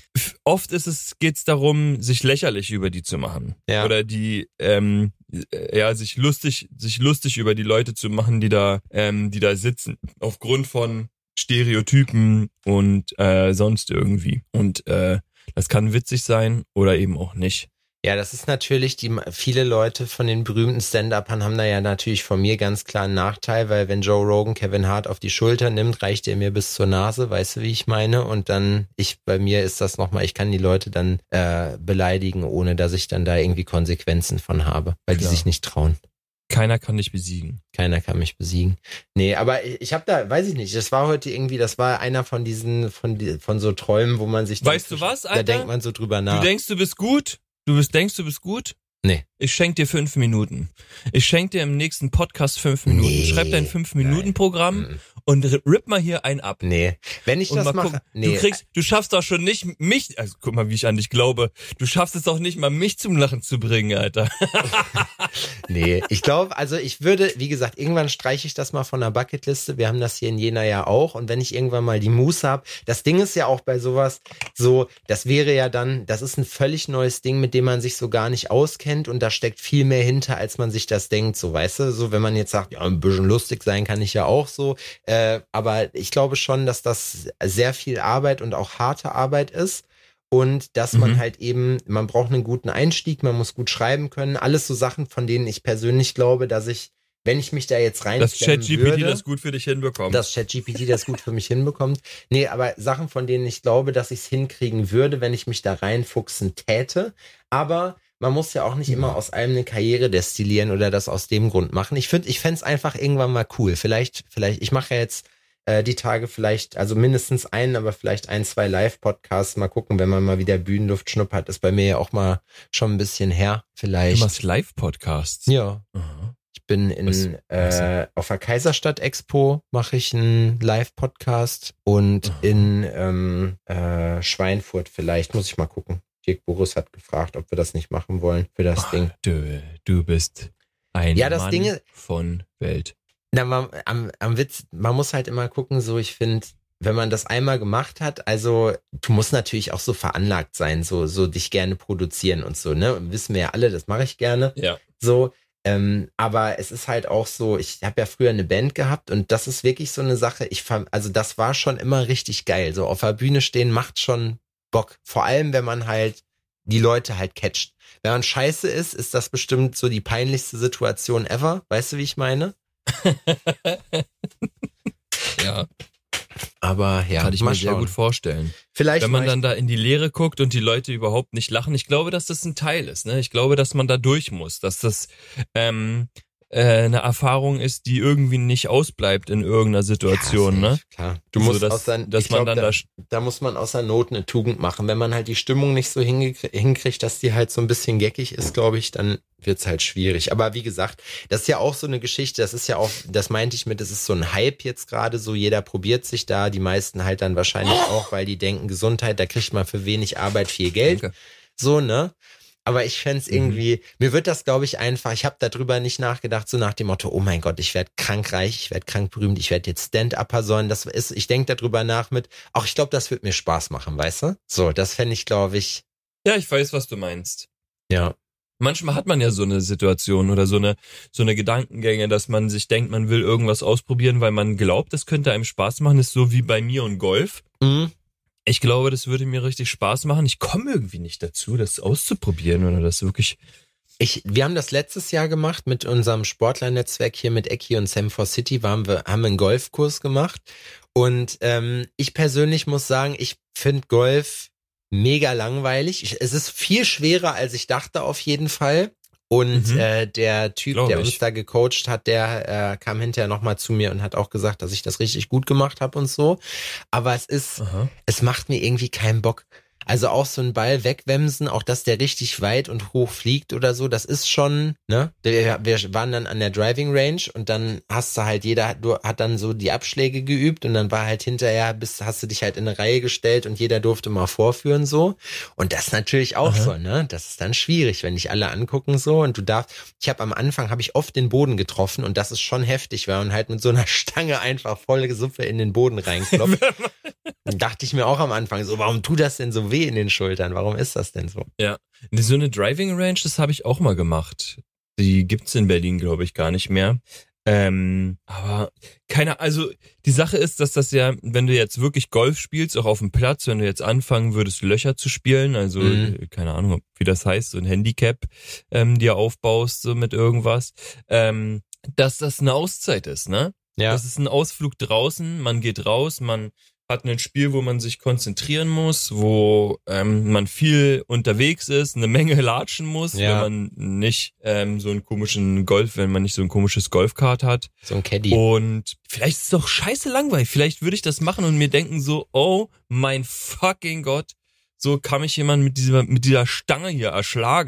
oft ist es, geht's darum, sich lächerlich über die zu machen. Ja. Oder die, ähm, ja, sich lustig, sich lustig über die Leute zu machen, die da, ähm, die da sitzen. Aufgrund von Stereotypen und äh, sonst irgendwie. Und äh, das kann witzig sein oder eben auch nicht. Ja, das ist natürlich, die viele Leute von den berühmten Stand-Upern haben da ja natürlich von mir ganz klar einen Nachteil, weil wenn Joe Rogan Kevin Hart auf die Schulter nimmt, reicht er mir bis zur Nase, weißt du, wie ich meine? Und dann, ich, bei mir ist das nochmal, ich kann die Leute dann äh, beleidigen, ohne dass ich dann da irgendwie Konsequenzen von habe, weil Klar. die sich nicht trauen. Keiner kann dich besiegen. Keiner kann mich besiegen. Nee, aber ich, ich habe da, weiß ich nicht, das war heute irgendwie, das war einer von diesen, von, die, von so Träumen, wo man sich Weißt dann, du was, da Alter? denkt man so drüber nach. Du denkst, du bist gut? Du bist, denkst, du bist gut? Nee. Ich schenke dir fünf Minuten. Ich schenke dir im nächsten Podcast fünf Minuten. Nee, Schreib dein fünf-Minuten-Programm nein. und rip mal hier einen ab. Nee. Wenn ich Und das mal mache. gucken. Nee. Du kriegst, du schaffst doch schon nicht mich, also guck mal, wie ich an dich glaube. Du schaffst es doch nicht mal, mich zum Lachen zu bringen, Alter. Nee, ich glaube, also ich würde, wie gesagt, irgendwann streiche ich das mal von der Bucketliste. Wir haben das hier in Jena ja auch. Und wenn ich irgendwann mal die Muße habe, das Ding ist ja auch bei sowas so, das wäre ja dann, das ist ein völlig neues Ding, mit dem man sich so gar nicht auskennt und da steckt viel mehr hinter, als man sich das denkt, so, weißt du, so, wenn man jetzt sagt, ja, ein bisschen lustig sein kann ich ja auch so, äh, aber ich glaube schon, dass das sehr viel Arbeit und auch harte Arbeit ist. Und dass man Mhm. halt eben, man braucht einen guten Einstieg, man muss gut schreiben können. Alles so Sachen, von denen ich persönlich glaube, dass ich, wenn ich mich da jetzt rein Dass ChatGPT würde, das gut für dich hinbekommt. dass ChatGPT das gut für mich hinbekommt. Nee, aber Sachen, von denen ich glaube, dass ich es hinkriegen würde, wenn ich mich da reinfuchsen täte. Aber man muss ja auch nicht Ja. immer aus einem eine Karriere destillieren oder das aus dem Grund machen. Ich finde, ich fände es einfach irgendwann mal cool. Vielleicht, vielleicht, ich mache ja jetzt äh, die Tage vielleicht, also mindestens einen, aber vielleicht ein, zwei Live-Podcasts. Mal gucken, wenn man mal wieder Bühnenluft schnuppert. Ist bei mir ja auch mal schon ein bisschen her. Du Vielleicht. machst Live-Podcasts. Ja. Aha. Ich bin in Was- was äh, auf der Kaiserstadt Expo mache ich einen Live-Podcast und Aha. in ähm, äh, Schweinfurt vielleicht, muss ich mal gucken. Dirk Boris hat gefragt, ob wir das nicht machen wollen für das Ach, Ding. Du, du bist ein Ja, das Mann Ding ist- von Welt. Na, man, am, am Witz, man muss halt immer gucken, so ich finde, wenn man das einmal gemacht hat, also du musst natürlich auch so veranlagt sein, so so dich gerne produzieren und so, ne? Wissen wir ja alle, das mache ich gerne. Ja. So, ähm, aber es ist halt auch so, ich habe ja früher eine Band gehabt und das ist wirklich so eine Sache, ich fand, also das war schon immer richtig geil. So auf der Bühne stehen macht schon Bock. Vor allem, wenn man halt die Leute halt catcht. Wenn man scheiße ist, ist das bestimmt so die peinlichste Situation ever. Weißt du, wie ich meine? Ja, Aber ja, kann ich mal mir sehr schauen. gut vorstellen. Vielleicht Wenn man mach ich- dann da in die Leere guckt und die Leute überhaupt nicht lachen, ich glaube, dass das ein Teil ist. Ne? Ich glaube, dass man da durch muss, dass das ähm, äh, eine Erfahrung ist, die irgendwie nicht ausbleibt in irgendeiner Situation. Ja, ne? safe, klar. Du So, musst dass- aus der, dass ich man glaub, dann da, da- da muss man aus der Not eine Tugend machen. Wenn man halt die Stimmung nicht so hingekriegt, hinkriegt, dass die halt so ein bisschen geckig ist, glaube ich, dann wird's halt schwierig. Aber wie gesagt, das ist ja auch so eine Geschichte, das ist ja auch, das meinte ich mit, das ist so ein Hype jetzt gerade, so jeder probiert sich da, die meisten halt dann wahrscheinlich auch, weil die denken, Gesundheit, da kriegt man für wenig Arbeit viel Geld. Danke. So, ne? Aber ich fänd's Mhm. irgendwie, mir wird das, glaube ich, einfach, ich habe darüber nicht nachgedacht, so nach dem Motto, oh mein Gott, ich werde krank reich, ich werde krank berühmt, ich werde jetzt Stand-Upper sollen. Das ist, ich denke darüber nach mit, ach, ich glaube, das wird mir Spaß machen, weißt du? So, das fände ich, glaube ich, Ja, ich weiß, was du meinst. ja. Manchmal hat man ja so eine Situation oder so eine so eine Gedankengänge, dass man sich denkt, man will irgendwas ausprobieren, weil man glaubt, das könnte einem Spaß machen. Das ist so wie bei mir und Golf. Mhm. Ich glaube, das würde mir richtig Spaß machen. Ich komme irgendwie nicht dazu, das auszuprobieren oder das wirklich. Ich, wir haben das letztes Jahr gemacht mit unserem Sportlernetzwerk hier mit Ecki und Sam for City, waren wir, haben einen Golfkurs gemacht. Und ähm, ich persönlich muss sagen, ich finde Golf mega langweilig. Ich, es ist viel schwerer, als ich dachte, auf jeden Fall. Und Mhm. äh, der Typ, Glaub der ich. uns da gecoacht hat, der äh, kam hinterher nochmal zu mir und hat auch gesagt, dass ich das richtig gut gemacht habe und so. Aber es ist, Aha. es macht mir irgendwie keinen Bock. Also auch so ein Ball wegwemsen, auch dass der richtig weit und hoch fliegt oder so, das ist schon, ne? Wir, wir waren dann an der Driving Range und dann hast du halt, jeder du, hat dann so die Abschläge geübt und dann war halt hinterher, bis hast du dich halt in eine Reihe gestellt und jeder durfte mal vorführen so. Und das natürlich auch Aha. so, ne? Das ist dann schwierig, wenn dich alle angucken so und du darfst, ich habe am Anfang, habe ich oft den Boden getroffen und das ist schon heftig, weil man halt mit so einer Stange einfach volle Suppe in den Boden reinklopft. Dann dachte ich mir auch am Anfang so, warum tut das denn so weh in den Schultern? Warum ist das denn so? Ja. So eine Driving Range, das habe ich auch mal gemacht. Die gibt's in Berlin, glaube ich, gar nicht mehr. Ähm, aber keine, also die Sache ist, dass das ja, wenn du jetzt wirklich Golf spielst, auch auf dem Platz, wenn du jetzt anfangen würdest, Löcher zu spielen, also Mhm. äh, keine Ahnung, wie das heißt, so ein Handicap ähm, dir aufbaust, so mit irgendwas, ähm, dass das eine Auszeit ist, ne? Ja. Das ist ein Ausflug draußen, man geht raus, man hat ein Spiel, wo man sich konzentrieren muss, wo ähm, man viel unterwegs ist, eine Menge latschen muss, Ja. wenn man nicht ähm, so einen komischen Golf, wenn man nicht so ein komisches Golfkart hat. So ein Caddy. Und vielleicht ist es doch scheiße langweilig. Vielleicht würde ich das machen und mir denken so, oh mein fucking Gott, so kann mich jemand mit dieser mit dieser Stange hier erschlagen.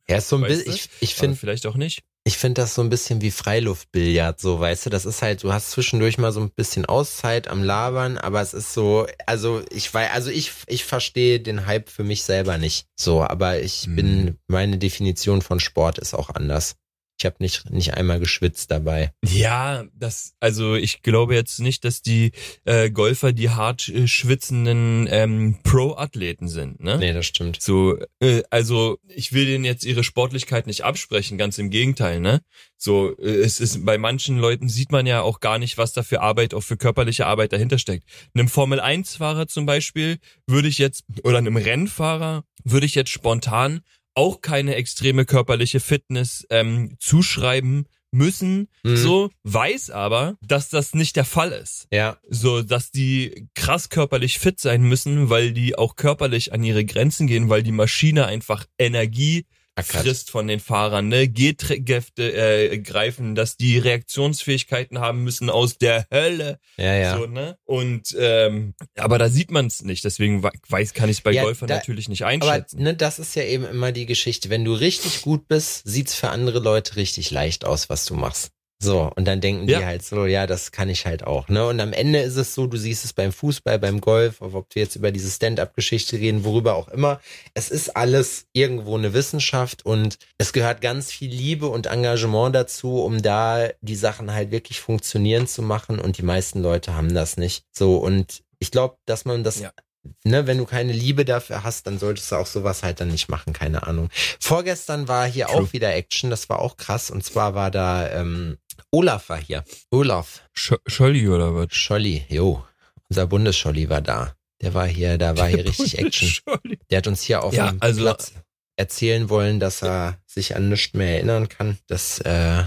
Ja, ist so ein Weißt bisschen, du? ich, ich Aber finde, vielleicht auch nicht. ich finde das so ein bisschen wie Freiluftbillard, so, weißt du, das ist halt, du hast zwischendurch mal so ein bisschen Auszeit am Labern, aber es ist so, also ich weiß, also ich, ich verstehe den Hype für mich selber nicht, so, aber ich Hm. bin, meine Definition von Sport ist auch anders. Ich habe nicht, nicht einmal geschwitzt dabei. Ja, das, also ich glaube jetzt nicht, dass die äh, Golfer die hart äh, schwitzenden ähm, Pro-Athleten sind, ne? Nee, das stimmt. So, äh, also ich will denen jetzt ihre Sportlichkeit nicht absprechen, ganz im Gegenteil, ne? So, äh, es ist bei manchen Leuten sieht man ja auch gar nicht, was da für Arbeit, auch für körperliche Arbeit dahinter steckt. Einem Formel eins Fahrer zum Beispiel würde ich jetzt, oder einem Rennfahrer würde ich jetzt spontan auch keine extreme körperliche Fitness ähm, zuschreiben müssen, Mhm. so, weiß aber, dass das nicht der Fall ist. Ja, So, dass die krass körperlich fit sein müssen, weil die auch körperlich an ihre Grenzen gehen, weil die Maschine einfach Energie Ackert. frisst von den Fahrern, ne, G-Kräfte äh, greifen, dass die Reaktionsfähigkeiten haben müssen aus der Hölle, ja, ja. so, ne, und ähm, aber da sieht man es nicht, deswegen weiß, kann ich es bei Ja, Golfern da- natürlich nicht Aber einschätzen. ne, das ist ja eben immer die Geschichte. Wenn du richtig gut bist, sieht's für andere Leute richtig leicht aus, was du machst. So, und dann denken Ja. die halt so, ja, das kann ich halt auch. Ne? Und am Ende ist es so, du siehst es beim Fußball, beim Golf, ob wir jetzt über diese Stand-up-Geschichte reden, worüber auch immer. Es ist alles irgendwo eine Wissenschaft und es gehört ganz viel Liebe und Engagement dazu, um da die Sachen halt wirklich funktionieren zu machen. Und die meisten Leute haben das nicht. So, und ich glaube, dass man das Ja. Ne, wenn du keine Liebe dafür hast, dann solltest du auch sowas halt dann nicht machen, keine Ahnung. Vorgestern war hier True. auch wieder Action, das war auch krass. Und zwar war da, ähm, Olaf war hier. Olaf Sch- Scholli oder was? Scholli, jo, unser Bundesscholli war da. Der war hier, da war hier richtig Action. Scholli. Der hat uns hier auf Ja, dem also- Platz erzählen wollen, dass er sich an nichts mehr erinnern kann. Das, äh,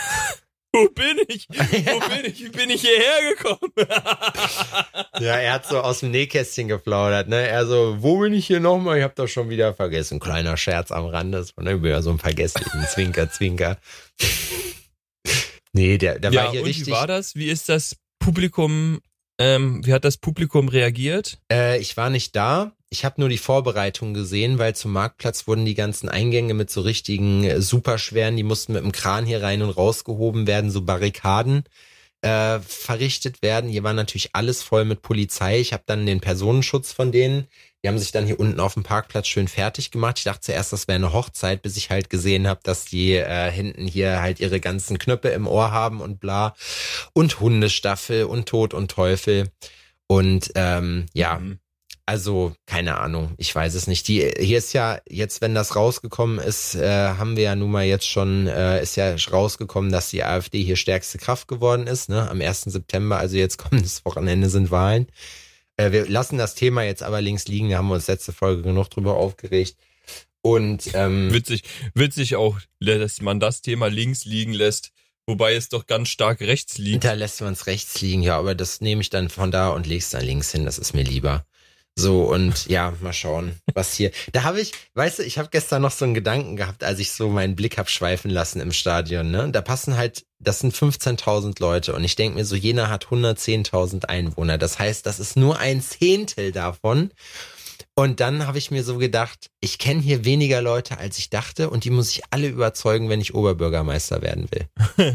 Wo bin ich? Wo bin ich? Wie bin ich hierher gekommen? ja, er hat so aus dem Nähkästchen geplaudert, ne? Er so, wo bin ich hier nochmal? Ich hab das schon wieder vergessen. Kleiner Scherz am Rande, so, ne? Ich bin ja so ein Vergesslichen, Zwinker, Zwinker. Nee, der, der Ja, war hier und richtig. wie war das? Wie ist das Publikum, ähm, wie hat das Publikum reagiert? Äh, ich war nicht da. Ich habe nur die Vorbereitung gesehen, weil zum Marktplatz wurden die ganzen Eingänge mit so richtigen äh, superschweren, die mussten mit dem Kran hier rein und rausgehoben werden, so Barrikaden äh, verrichtet werden. Hier war natürlich alles voll mit Polizei. Ich habe dann den Personenschutz von denen. Die haben sich dann hier unten auf dem Parkplatz schön fertig gemacht. Ich dachte zuerst, das wäre eine Hochzeit, bis ich halt gesehen habe, dass die äh, hinten hier halt ihre ganzen Knöpfe im Ohr haben und bla. Und Hundestaffel und Tod und Teufel. Und ähm, ja, Mhm. also keine Ahnung, ich weiß es nicht. Die hier ist ja jetzt, wenn das rausgekommen ist, äh, haben wir ja nun mal jetzt schon, äh, ist ja rausgekommen, dass die AfD hier stärkste Kraft geworden ist, ne? Am ersten September, also jetzt kommendes Wochenende sind Wahlen. Äh, wir lassen das Thema jetzt aber links liegen, da haben wir uns letzte Folge genug drüber aufgeregt. Und ähm, Witzig, witzig auch, dass man das Thema links liegen lässt, wobei es doch ganz stark rechts liegt. da lässt man es rechts liegen, ja, aber das nehme ich dann von da und leg's dann links hin, das ist mir lieber. So, und ja, mal schauen, was hier. Da habe ich, weißt du, ich habe gestern noch so einen Gedanken gehabt, als ich so meinen Blick hab schweifen lassen im Stadion, ne? Da passen halt, das sind fünfzehntausend Leute und ich denke mir so, Jena hat hundertzehntausend Einwohner. Das heißt, das ist nur ein Zehntel davon. Und dann habe ich mir so gedacht, ich kenne hier weniger Leute, als ich dachte und die muss ich alle überzeugen, wenn ich Oberbürgermeister werden will.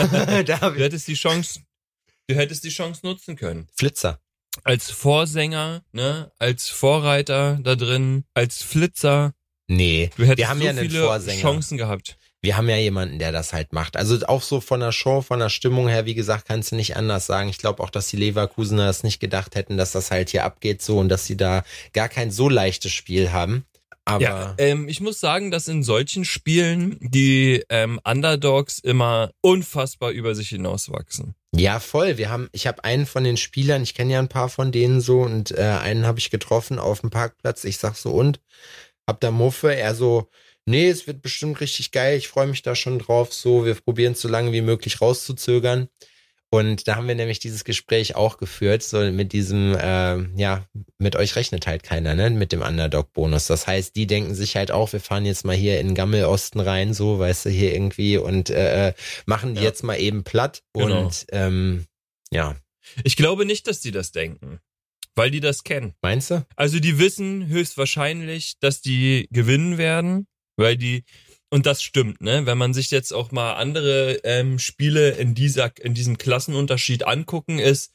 Da hab Du ich hättest die Chance, du hättest die Chance nutzen können. Flitzer. Als Vorsänger, ne, als Vorreiter da drin, als Flitzer. Nee, Du hättest wir haben so ja einen viele Vorsänger. Chancen gehabt. Wir haben ja jemanden, der das halt macht. Also auch so von der Show, von der Stimmung her, wie gesagt, kannst du nicht anders sagen. Ich glaube auch, dass die Leverkusener das nicht gedacht hätten, dass das halt hier abgeht so und dass sie da gar kein so leichtes Spiel haben. Aber Ja, ähm, ich muss sagen, dass in solchen Spielen die ähm, Underdogs immer unfassbar über sich hinauswachsen. ja, voll. Wir haben, ich habe einen von den Spielern, ich kenne ja ein paar von denen so und äh, einen habe ich getroffen auf dem Parkplatz. Ich sag so und hab da Muffe. Er so, nee, es wird bestimmt richtig geil. Ich freue mich da schon drauf. So, wir probieren es so lange wie möglich rauszuzögern. Und da haben wir nämlich dieses Gespräch auch geführt, so mit diesem, äh, ja, mit euch rechnet halt keiner, ne, mit dem Underdog-Bonus. Das heißt, die denken sich halt auch, wir fahren jetzt mal hier in Gammelosten rein, so, weißt du, hier irgendwie und äh, machen die Ja. jetzt mal eben platt. Genau. Und ähm, ja, Ich glaube nicht, dass die das denken, weil die das kennen. meinst du? Also die wissen höchstwahrscheinlich, dass die gewinnen werden, weil die und das stimmt, ne? Wenn man sich jetzt auch mal andere ähm, Spiele in dieser, in diesem Klassenunterschied angucken, ist,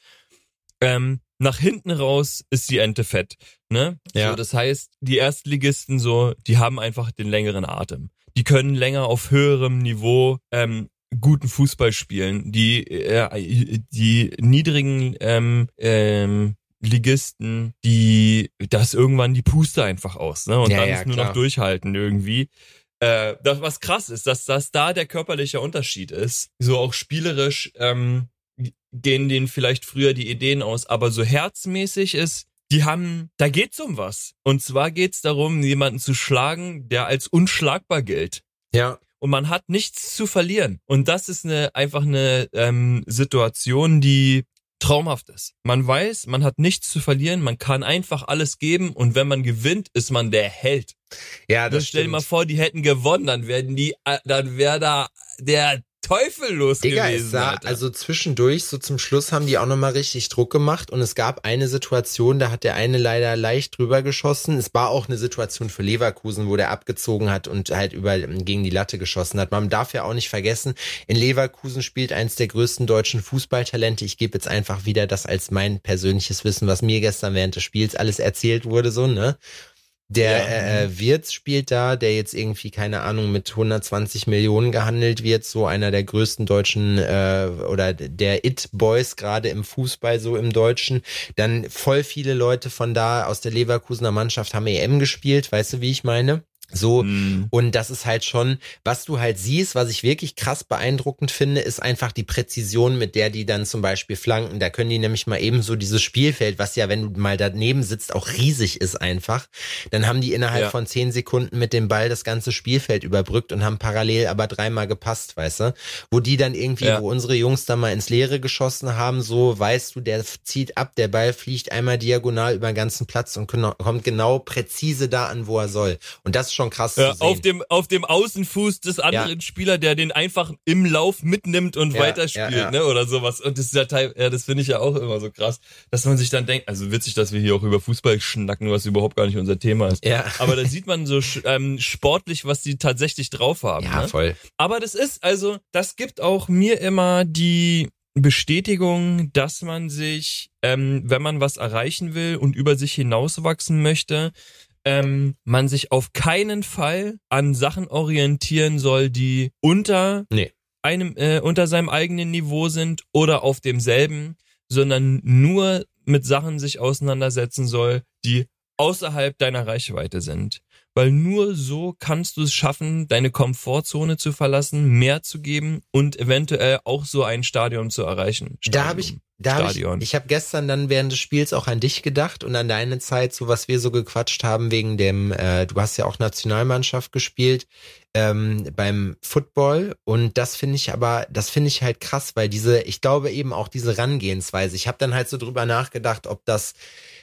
ähm, nach hinten raus ist die Ente fett, ne? Ja. So, das heißt, die Erstligisten so, die haben einfach den längeren Atem. Die können länger auf höherem Niveau ähm, guten Fußball spielen. Die äh, die niedrigen ähm, ähm, Ligisten, die das irgendwann die Puste einfach aus, ne? Und Ja, dann ja, ist nur klar. noch durchhalten irgendwie. Äh, das, was krass ist, dass das da der körperliche Unterschied ist. So auch spielerisch ähm, gehen denen vielleicht früher die Ideen aus, aber so herzmäßig ist, die haben, da geht's um was. Und zwar geht's darum, jemanden zu schlagen, der als unschlagbar gilt. Ja. Und man hat nichts zu verlieren. Und das ist eine einfach eine ähm, Situation, die traumhaft ist. Man weiß, man hat nichts zu verlieren, man kann einfach alles geben und wenn man gewinnt, ist man der Held. Ja, das Das stell dir stimmt. mal vor, die hätten gewonnen, dann werden die, äh, dann wäre da der Teufel los Digga, gewesen. es sah, Alter. also zwischendurch, so zum Schluss haben die auch nochmal richtig Druck gemacht und es gab eine Situation, da hat der eine leider leicht drüber geschossen. Es war auch eine Situation für Leverkusen, wo der abgezogen hat und halt über gegen die Latte geschossen hat. Man darf ja auch nicht vergessen, in Leverkusen spielt eins der größten deutschen Fußballtalente. Ich gebe jetzt einfach wieder das als mein persönliches Wissen, was mir gestern während des Spiels alles erzählt wurde, so, ne? Der Ja. äh, Wirtz spielt da, der jetzt irgendwie, keine Ahnung, mit hundertzwanzig Millionen gehandelt wird, so einer der größten deutschen äh, oder der It-Boys gerade im Fußball, so im Deutschen. Dann voll viele Leute von da aus der Leverkusener Mannschaft haben E M gespielt, weißt du, wie ich meine? So, Mhm. und das ist halt schon, was du halt siehst, was ich wirklich krass beeindruckend finde, ist einfach die Präzision, mit der die dann zum Beispiel flanken. Da können die nämlich mal eben so dieses Spielfeld, was ja, wenn du mal daneben sitzt, auch riesig ist einfach. Dann haben die innerhalb Ja. von zehn Sekunden mit dem Ball das ganze Spielfeld überbrückt und haben parallel aber dreimal gepasst, weißt du? Wo die dann irgendwie, Ja. wo unsere Jungs da mal ins Leere geschossen haben, so, weißt du, der zieht ab, der Ball fliegt einmal diagonal über den ganzen Platz und kommt genau präzise da an, wo er soll. Und das ist schon krass Ja, zu sehen. auf dem auf dem Außenfuß des anderen Spieler, der den einfach im Lauf mitnimmt und Ja, weiterspielt, ja, ja. ne, oder sowas. Und das ist ja Teil, ja, das finde ich ja auch immer so krass, dass man sich dann denkt, also witzig, dass wir hier auch über Fußball schnacken, was überhaupt gar nicht unser Thema ist. Ja. Aber da sieht man so ähm, sportlich, was die tatsächlich drauf haben. Ja, ne? voll. Aber das ist also, das gibt auch mir immer die Bestätigung, dass man sich, ähm, wenn man was erreichen will und über sich hinauswachsen möchte, ähm, man sich auf keinen Fall an Sachen orientieren soll, die unter Nee. einem, äh, unter seinem eigenen Niveau sind oder auf demselben, sondern nur mit Sachen sich auseinandersetzen soll, die außerhalb deiner Reichweite sind. Weil nur so kannst du es schaffen, deine Komfortzone zu verlassen, mehr zu geben und eventuell auch so ein Stadion zu erreichen. Stadium. Da habe ich, da habe ich, Stadion. ich habe gestern dann während des Spiels auch an dich gedacht und an deine Zeit, so was wir so gequatscht haben wegen dem, äh, du hast ja auch Nationalmannschaft gespielt ähm, beim Football und das finde ich aber, das finde ich halt krass, weil diese, ich glaube eben auch diese Rangehensweise, ich habe dann halt so drüber nachgedacht, ob das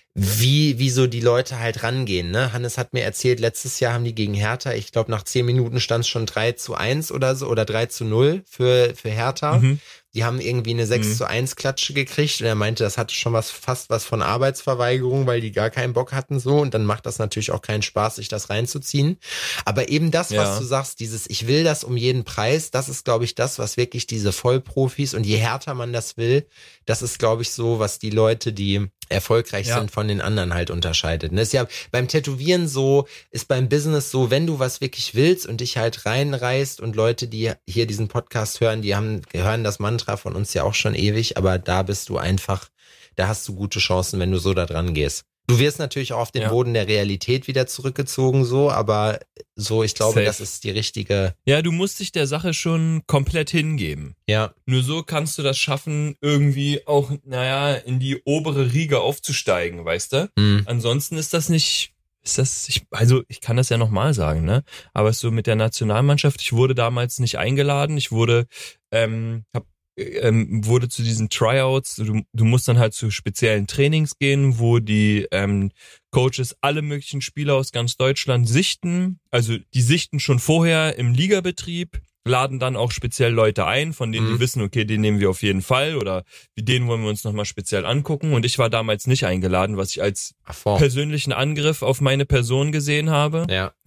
wie wie so die Leute halt rangehen, ne? Hannes hat mir erzählt, letztes Jahr haben die gegen Hertha, ich glaube nach zehn Minuten stand es schon drei zu eins oder so oder drei zu null für für Hertha. Mhm. Die haben irgendwie eine sechs Mhm. zu eins Klatsche gekriegt und er meinte, das hatte schon was, fast was von Arbeitsverweigerung, weil die gar keinen Bock hatten so und dann macht das natürlich auch keinen Spaß, sich das reinzuziehen. Aber eben das, Ja. was du sagst, dieses ich will das um jeden Preis, das ist, glaube ich, das, was wirklich diese Vollprofis und je härter man das will, das ist, glaube ich, so, was die Leute, die erfolgreich Ja. sind, von den anderen halt unterscheidet. Das ist ja beim Tätowieren so, ist beim Business so, wenn du was wirklich willst und dich halt reinreißt und Leute, die hier diesen Podcast hören, die haben, hören das Mantra von uns ja auch schon ewig, aber da bist du einfach, da hast du gute Chancen, wenn du so da dran gehst. Du wirst natürlich auch auf den Ja. Boden der Realität wieder zurückgezogen, so, aber so, ich glaube, Safe. das ist die richtige, Ja, du musst dich der Sache schon komplett hingeben. ja, Nur so kannst du das schaffen, irgendwie auch, naja, in die obere Riege aufzusteigen, weißt du? hm, Ansonsten ist das nicht, ist das, ich, also ich kann das ja nochmal sagen, ne? Aber es ist so mit der Nationalmannschaft, ich wurde damals nicht eingeladen, ich wurde, ähm, hab, ähm, wurde zu diesen Tryouts, du, du musst dann halt zu speziellen Trainings gehen, wo die ähm, Coaches alle möglichen Spieler aus ganz Deutschland sichten, also die sichten schon vorher im Ligabetrieb, laden dann auch speziell Leute ein, von denen Mhm. die wissen, okay, den nehmen wir auf jeden Fall oder den wollen wir uns nochmal speziell angucken und ich war damals nicht eingeladen, was ich als Affront. persönlichen Angriff auf meine Person gesehen habe. Ja,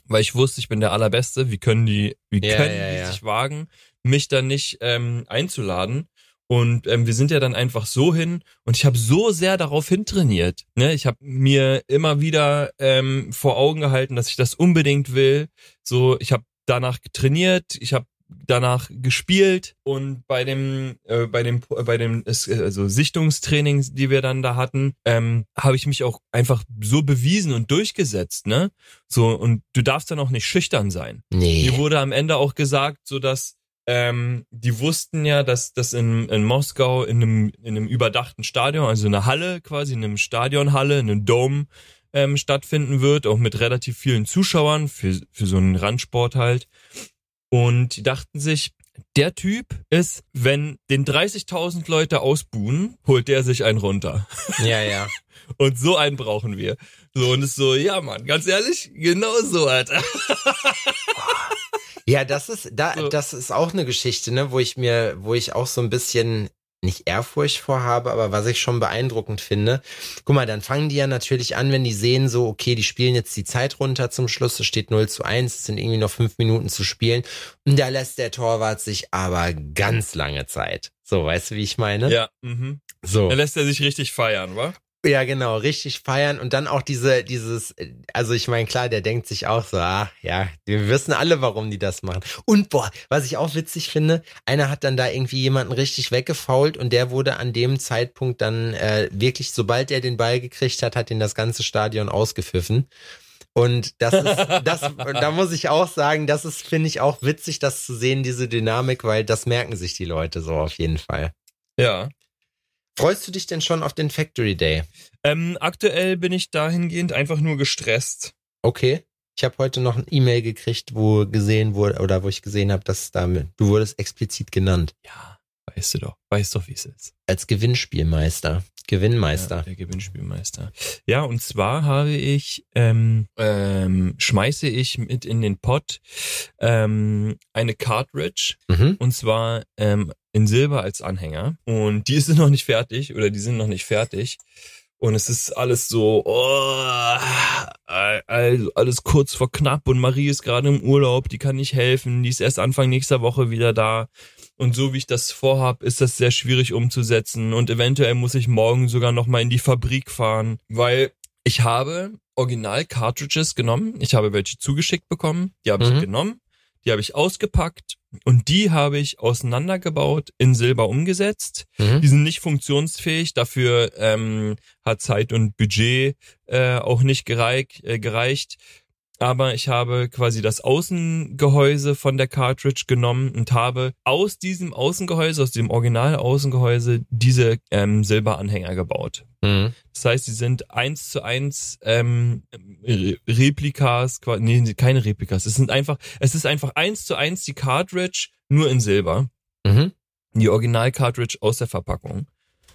weil ich wusste, ich bin der Allerbeste. Wie können die, wie Ja, können ja, die ja. sich wagen, mich da nicht ähm, einzuladen? Und ähm, wir sind ja dann einfach so hin und ich habe so sehr darauf hintrainiert. Ne? Ich habe mir immer wieder ähm, vor Augen gehalten, dass ich das unbedingt will. So, ich habe danach trainiert, ich habe danach gespielt und bei dem äh, bei dem bei dem also Sichtungstraining, die wir dann da hatten, ähm, habe ich mich auch einfach so bewiesen und durchgesetzt, ne? So, und du darfst dann auch nicht schüchtern sein. Nee. Mir wurde am Ende auch gesagt, so dass ähm, die wussten ja, dass das in, in Moskau in einem in einem überdachten Stadion, also in einer Halle quasi, in einem Stadionhalle, in einem Dome ähm, stattfinden wird, auch mit relativ vielen Zuschauern für für so einen Randsport halt. Und die dachten sich, der Typ ist, wenn den dreißigtausend Leute ausbuhen, holt der sich einen runter. Ja, ja. Und so einen brauchen wir. So, und es ist so, ja Mann, ganz ehrlich, genau so, Alter. Ja, das ist, da, So. das ist auch eine Geschichte, ne, wo ich mir, wo ich auch so ein bisschen nicht Ehrfurcht vorhabe, aber was ich schon beeindruckend finde. Guck mal, dann fangen die ja natürlich an, wenn die sehen so, okay, die spielen jetzt die Zeit runter zum Schluss, es steht null zu eins, es sind irgendwie noch fünf Minuten zu spielen und da lässt der Torwart sich aber ganz lange Zeit. So, weißt du, wie ich meine? Ja, mhm. So. Da lässt er sich richtig feiern, wa? Ja, genau, richtig feiern und dann auch diese, dieses, also ich meine, klar, der denkt sich auch so, ah, ja, wir wissen alle, warum die das machen. Und boah, was ich auch witzig finde, einer hat dann da irgendwie jemanden richtig weggefault und der wurde an dem Zeitpunkt dann äh, wirklich, sobald er den Ball gekriegt hat, hat ihn das ganze Stadion ausgepfiffen. Und das ist, das, da muss ich auch sagen, das ist, finde ich, auch witzig, das zu sehen, diese Dynamik, weil das merken sich die Leute so auf jeden Fall. Ja. Freust du dich denn schon auf den Factory Day? Ähm, aktuell bin ich dahingehend einfach nur gestresst. Okay. Ich habe heute noch ein E-Mail gekriegt, wo gesehen wurde, oder wo ich gesehen habe, dass damit, du wurdest explizit genannt. Ja, weißt du doch. Weißt doch, wie es ist. Als Gewinnspielmeister. Gewinnmeister. Ja, der Gewinnspielmeister. Ja, und zwar habe ich, ähm, ähm, schmeiße ich mit in den Pot ähm, eine Cartridge, Mhm. und zwar ähm, in Silber als Anhänger. Und die sind noch nicht fertig, oder die sind noch nicht fertig. Und es ist alles so, oh, also alles kurz vor knapp und Marie ist gerade im Urlaub, die kann nicht helfen, die ist erst Anfang nächster Woche wieder da. Und so wie ich das vorhab, ist das sehr schwierig umzusetzen und eventuell muss ich morgen sogar nochmal in die Fabrik fahren, weil ich habe Original-Cartridges genommen, ich habe welche zugeschickt bekommen, die habe Mhm. ich genommen, die habe ich ausgepackt und die habe ich auseinandergebaut, in Silber umgesetzt. Mhm. Die sind nicht funktionsfähig, dafür ähm, hat Zeit und Budget äh, auch nicht gereich, äh, gereicht. Aber ich habe quasi das Außengehäuse von der Cartridge genommen und habe aus diesem Außengehäuse, aus dem Original-Außengehäuse, diese ähm, Silberanhänger gebaut. Mhm. Das heißt, sie sind eins zu eins ähm, Re- Replikas, qua- nee, keine Replikas. Es sind einfach, es ist einfach eins zu eins die Cartridge, nur in Silber. Mhm. Die Original-Cartridge aus der Verpackung.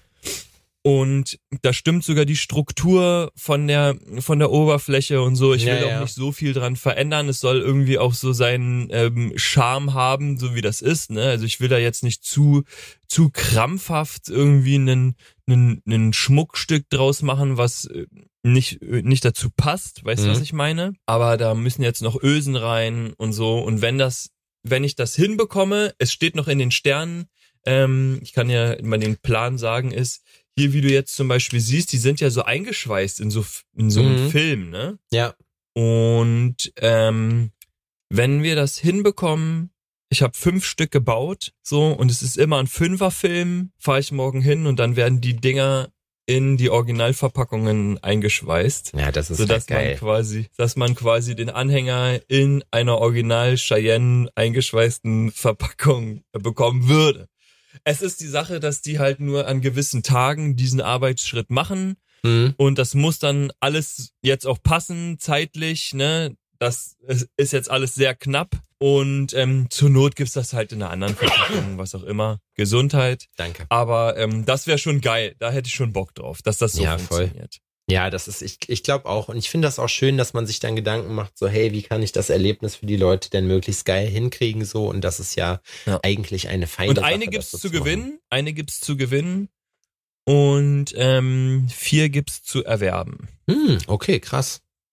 Und da stimmt sogar die Struktur von der von der Oberfläche und so. Ich Ja, will auch ja. nicht so viel dran verändern. Es soll irgendwie auch so seinen ähm, Charme haben, so wie das ist. Ne? Also ich will da jetzt nicht zu zu krampfhaft irgendwie einen einen, einen Schmuckstück draus machen, was äh, nicht nicht dazu passt. Weißt du, Mhm. was ich meine? Aber da müssen jetzt noch Ösen rein und so. Und wenn das wenn ich das hinbekomme, es steht noch in den Sternen. Ähm, ich kann ja mal den Plan sagen, ist hier, wie du jetzt zum Beispiel siehst, die sind ja so eingeschweißt in so in so einem Mhm. Film, ne? Ja. Und ähm, wenn wir das hinbekommen, ich habe fünf Stück gebaut, so, und es ist immer ein Fünferfilm, fahre ich morgen hin und dann werden die Dinger in die Originalverpackungen eingeschweißt, Ja, das ist sodass halt man geil. quasi, dass man quasi den Anhänger in einer Original Cheyenne eingeschweißten Verpackung bekommen würde. Es ist die Sache, dass die halt nur an gewissen Tagen diesen Arbeitsschritt machen Mhm. und das muss dann alles jetzt auch passen, zeitlich, ne? Das ist jetzt alles sehr knapp und ähm, zur Not gibt's das halt in einer anderen Verpackung, was auch immer. Gesundheit. Danke. Aber ähm, das wäre schon geil. Da hätte ich schon Bock drauf, dass das so Ja, voll. funktioniert. Ja, das ist, ich, ich glaube auch. Und ich finde das auch schön, dass man sich dann Gedanken macht, so, hey, wie kann ich das Erlebnis für die Leute denn möglichst geil hinkriegen, so. Und das ist ja, Ja. eigentlich eine feine Und Sache, eine das gibt's so zu machen. gewinnen, eine gibt's zu gewinnen und ähm, vier gibt's zu erwerben. Hm, okay, krass.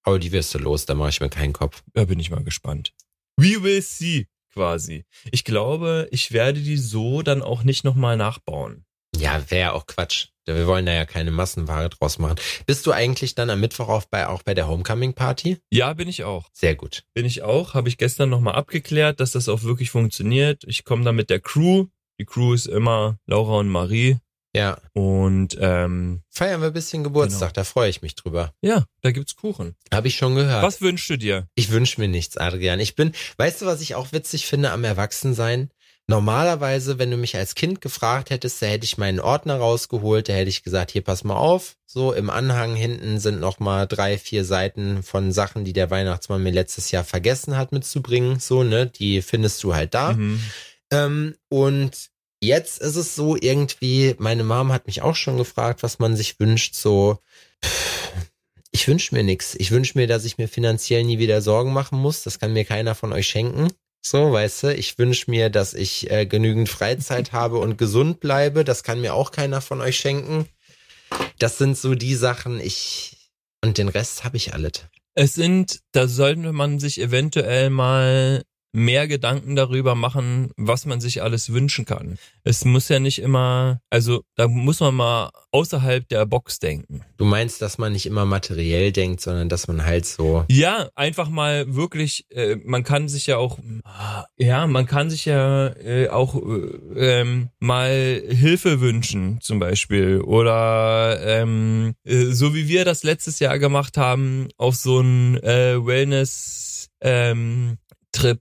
Aber die wirst du los, da mache ich mir keinen Kopf. Da bin ich mal gespannt. We will see, quasi. Ich glaube, ich werde die so dann auch nicht nochmal nachbauen. Ja, wäre ja auch Quatsch. Wir wollen da ja keine Massenware draus machen. Bist du eigentlich dann am Mittwoch auch bei, auch bei der Homecoming-Party? Ja, bin ich auch. Sehr gut. Bin ich auch. Habe ich gestern nochmal abgeklärt, dass das auch wirklich funktioniert. Ich komme da mit der Crew. Die Crew ist immer Laura und Marie. Ja. Und ähm, feiern wir ein bisschen Geburtstag, genau. Da freue ich mich drüber. Ja, da gibt's Kuchen. Habe ich schon gehört. Was wünschst du dir? Ich wünsche mir nichts, Adrian. Ich bin, weißt du, was ich auch witzig finde am Erwachsensein? Normalerweise, wenn du mich als Kind gefragt hättest, da hätte ich meinen Ordner rausgeholt, da hätte ich gesagt, hier pass mal auf, so im Anhang hinten sind noch mal drei, vier Seiten von Sachen, die der Weihnachtsmann mir letztes Jahr vergessen hat mitzubringen, so, ne, die findest du halt da. Mhm. Ähm, und jetzt ist es so irgendwie, meine Mom hat mich auch schon gefragt, was man sich wünscht, so, pff, ich wünsche mir nichts. Ich wünsche mir, dass ich mir finanziell nie wieder Sorgen machen muss, das kann mir keiner von euch schenken. So, weißt du, ich wünsche mir, dass ich äh, genügend Freizeit habe und gesund bleibe. Das kann mir auch keiner von euch schenken. Das sind so die Sachen, ich und den Rest habe ich alles. Es sind, da sollte man sich eventuell mal mehr Gedanken darüber machen, was man sich alles wünschen kann. Es muss ja nicht immer, also da muss man mal außerhalb der Box denken. Du meinst, dass man nicht immer materiell denkt, sondern dass man halt so... Ja, einfach mal wirklich, äh, man kann sich ja auch, ja, man kann sich ja äh, auch äh, ähm, mal Hilfe wünschen zum Beispiel oder ähm, äh, so wie wir das letztes Jahr gemacht haben, auf so einen äh, Wellness ähm, Trip.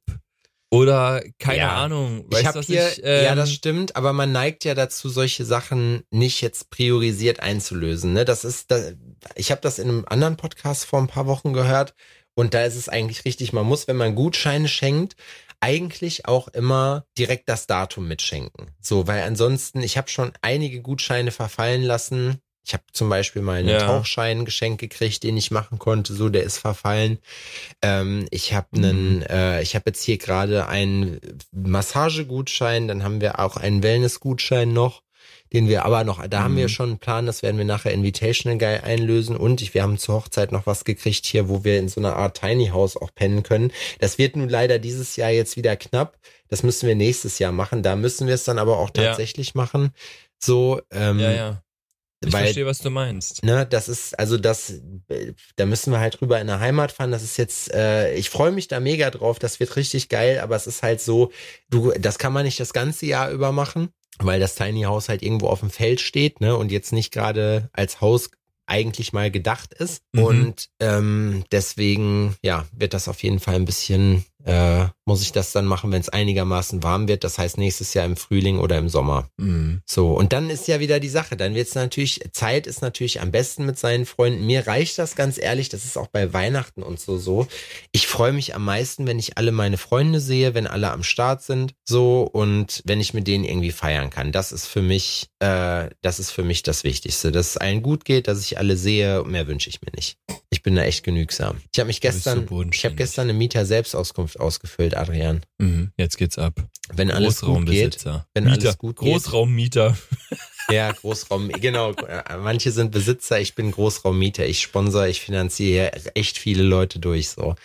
Oder, keine ja. Ahnung. Weißt, ich hab hier, ich, ähm, ja, das stimmt, aber man neigt ja dazu, solche Sachen nicht jetzt priorisiert einzulösen. Ne? Das ist, das, ich habe das in einem anderen Podcast vor ein paar Wochen gehört und da ist es eigentlich richtig, man muss, wenn man Gutscheine schenkt, eigentlich auch immer direkt das Datum mitschenken. So, weil ansonsten, ich habe schon einige Gutscheine verfallen lassen. Ich habe zum Beispiel mal einen ja. Tauchschein geschenkt gekriegt, den ich machen konnte, so, der ist verfallen. Ähm, ich habe einen, mhm. äh, ich habe jetzt hier gerade einen Massagegutschein, dann haben wir auch einen Wellnessgutschein noch, den wir aber noch, da mhm. haben wir schon einen Plan, das werden wir nachher Invitational Guy einlösen und ich, wir haben zur Hochzeit noch was gekriegt hier, wo wir in so einer Art Tiny House auch pennen können. Das wird nun leider dieses Jahr jetzt wieder knapp. Das müssen wir nächstes Jahr machen. Da müssen wir es dann aber auch tatsächlich ja. machen. So, ähm, ja, ja. Ich Weil, verstehe, was du meinst. Ne, das ist, also das, da müssen wir halt drüber in der Heimat fahren. Das ist jetzt, äh, ich freue mich da mega drauf, das wird richtig geil, aber es ist halt so, du, das kann man nicht das ganze Jahr über machen, weil das Tiny House halt irgendwo auf dem Feld steht, ne, und jetzt nicht gerade als Haus eigentlich mal gedacht ist. Mhm. Und ähm, deswegen, ja, wird das auf jeden Fall ein bisschen, äh, muss ich das dann machen, wenn es einigermaßen warm wird. Das heißt nächstes Jahr im Frühling oder im Sommer. Mhm. So, und dann ist ja wieder die Sache. Dann wird's natürlich, Zeit ist natürlich am besten mit seinen Freunden. Mir reicht das ganz ehrlich, das ist auch bei Weihnachten und so so. Ich freue mich am meisten, wenn ich alle meine Freunde sehe, wenn alle am Start sind, so, und wenn ich mit denen irgendwie feiern kann. Das ist für mich, äh, das ist für mich das Wichtigste. Dass es allen gut geht, dass ich alle sehe, mehr wünsche ich mir nicht. Ich bin da echt genügsam. Ich habe mich gestern, so ich habe gestern eine Mieter-Selbstauskunft ausgefüllt, Adrian. Mhm, jetzt geht's ab. Wenn alles gut geht, wenn Mieter, alles gut geht. Großraummieter. Ja, Großraum, genau. Manche sind Besitzer, ich bin Großraummieter. Ich sponsere, ich finanziere echt viele Leute durch, so.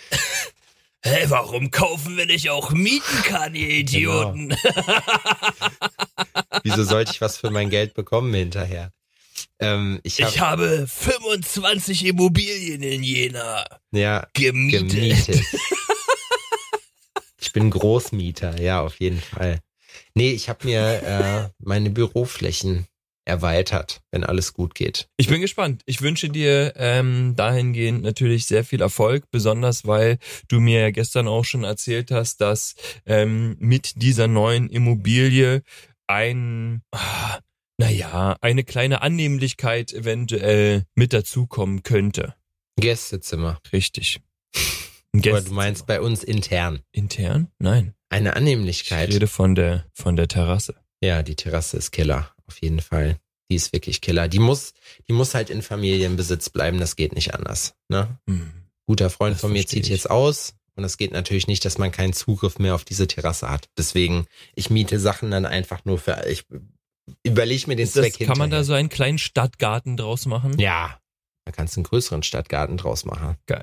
Hä, hey, warum kaufen wir nicht auch mieten kann, ihr Idioten? Genau. Wieso sollte ich was für mein Geld bekommen hinterher? Ähm, ich, hab, ich habe fünfundzwanzig Immobilien in Jena ja, gemietet. gemietet. Ich bin Großmieter, ja, auf jeden Fall. Nee, ich habe mir äh, meine Büroflächen erweitert, wenn alles gut geht. Ich bin gespannt. Ich wünsche dir ähm, dahingehend natürlich sehr viel Erfolg, besonders weil du mir ja gestern auch schon erzählt hast, dass ähm, mit dieser neuen Immobilie ein, ah, naja, eine kleine Annehmlichkeit eventuell mit dazukommen könnte. Gästezimmer. Richtig. Aber du meinst bei uns intern? Intern? Nein. Eine Annehmlichkeit. Ich rede von der, von der Terrasse. Ja, die Terrasse ist Killer, auf jeden Fall. Die ist wirklich Killer. Die muss, die muss halt in Familienbesitz bleiben, das geht nicht anders. Ne? Hm. Guter Freund Das von mir verstehe zieht ich. jetzt aus und es geht natürlich nicht, dass man keinen Zugriff mehr auf diese Terrasse hat. Deswegen, ich miete Sachen dann einfach nur für, ich überlege mir den Ist das, Zweck hinterher. kann man da so einen kleinen Stadtgarten draus machen? Ja, da kannst du einen größeren Stadtgarten draus machen. Geil.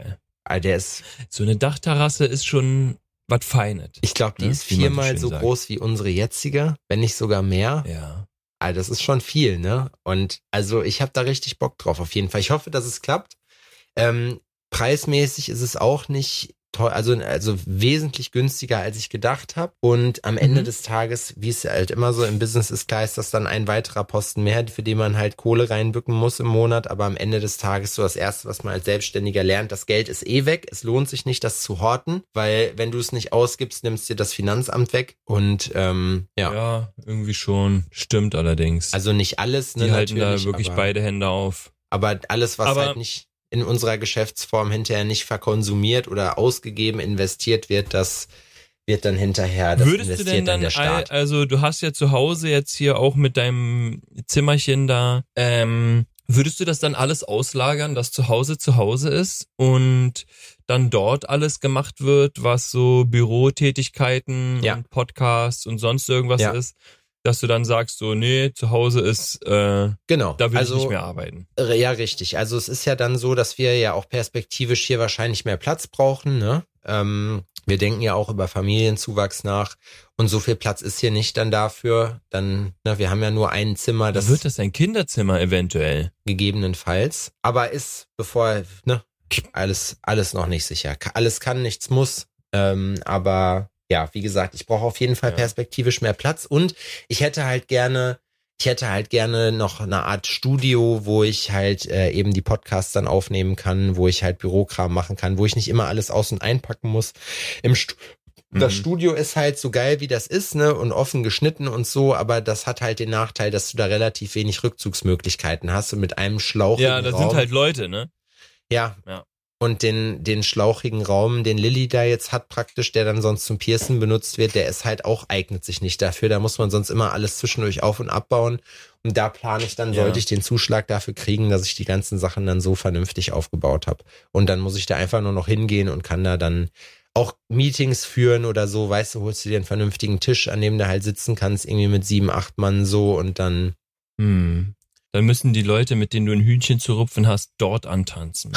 Ah, der ist, So eine Dachterrasse ist schon was Feines. ich glaube, die Ne? ist Wie man so viermal schön so sagt. groß wie unsere jetzige, wenn nicht sogar mehr. Ja. Ah, das ist schon viel, ne? Und also ich habe da richtig Bock drauf auf jeden Fall. Ich hoffe, dass es klappt. Ähm, preismäßig ist es auch nicht teuer, also, also wesentlich günstiger, als ich gedacht habe. Und am Ende Mhm. des Tages, wie es halt immer so im Business ist, klar ist das dann ein weiterer Posten mehr, für den man halt Kohle reinbücken muss im Monat. Aber am Ende des Tages so das Erste, was man als Selbstständiger lernt, das Geld ist eh weg. Es lohnt sich nicht, das zu horten, weil wenn du es nicht ausgibst, nimmst dir das Finanzamt weg. Und ähm, ja. Ja, irgendwie schon. Stimmt allerdings. Also nicht alles, ne, die halten da natürlich, wirklich aber, beide Hände auf. aber alles, was Aber- halt nicht in unserer Geschäftsform hinterher nicht verkonsumiert oder ausgegeben, investiert wird, das wird dann hinterher, das Würdest du investiert denn dann dann, der Staat. all- also du hast ja zu Hause jetzt hier auch mit deinem Zimmerchen da, ähm, würdest du das dann alles auslagern, dass zu Hause zu Hause ist und dann dort alles gemacht wird, was so Bürotätigkeiten Ja. und Podcasts und sonst irgendwas Ja. ist, dass du dann sagst so, nee, zu Hause ist, äh, Genau. da will also, ich nicht mehr arbeiten. Ja, richtig. Also es ist ja dann so, dass wir ja auch perspektivisch hier wahrscheinlich mehr Platz brauchen, ne? Ähm, wir denken ja auch über Familienzuwachs nach und so viel Platz ist hier nicht dann dafür. Dann, na, wir haben ja nur ein Zimmer, das Wird das ein Kinderzimmer eventuell? gegebenenfalls, aber ist, bevor, ne, alles, alles noch nicht sicher. Ka- Alles kann, nichts muss, ähm, aber ja, wie gesagt, ich brauche auf jeden Fall Ja. perspektivisch mehr Platz und ich hätte halt gerne, ich hätte halt gerne noch eine Art Studio, wo ich halt äh, eben die Podcasts dann aufnehmen kann, wo ich halt Bürokram machen kann, wo ich nicht immer alles aus- und einpacken muss. Im Stu Das Mhm. Studio ist halt so geil, wie das ist, ne, und offen geschnitten und so, aber das hat halt den Nachteil, dass du da relativ wenig Rückzugsmöglichkeiten hast und mit einem schlauchigen Ja, da Raum. sind halt Leute, ne? Ja. Ja. Und den, den schlauchigen Raum, den Lilly da jetzt hat praktisch, der dann sonst zum Piercen benutzt wird, der ist halt auch, eignet sich nicht dafür. Da muss man sonst immer alles zwischendurch auf- und abbauen. Und da plane ich dann, Ja. sollte ich den Zuschlag dafür kriegen, dass ich die ganzen Sachen dann so vernünftig aufgebaut habe. Und dann muss ich da einfach nur noch hingehen und kann da dann auch Meetings führen oder so. Weißt du, holst du dir einen vernünftigen Tisch, an dem du halt sitzen kannst, irgendwie mit sieben, acht Mann so und dann Hm. Dann müssen die Leute, mit denen du ein Hühnchen zu rupfen hast, dort antanzen.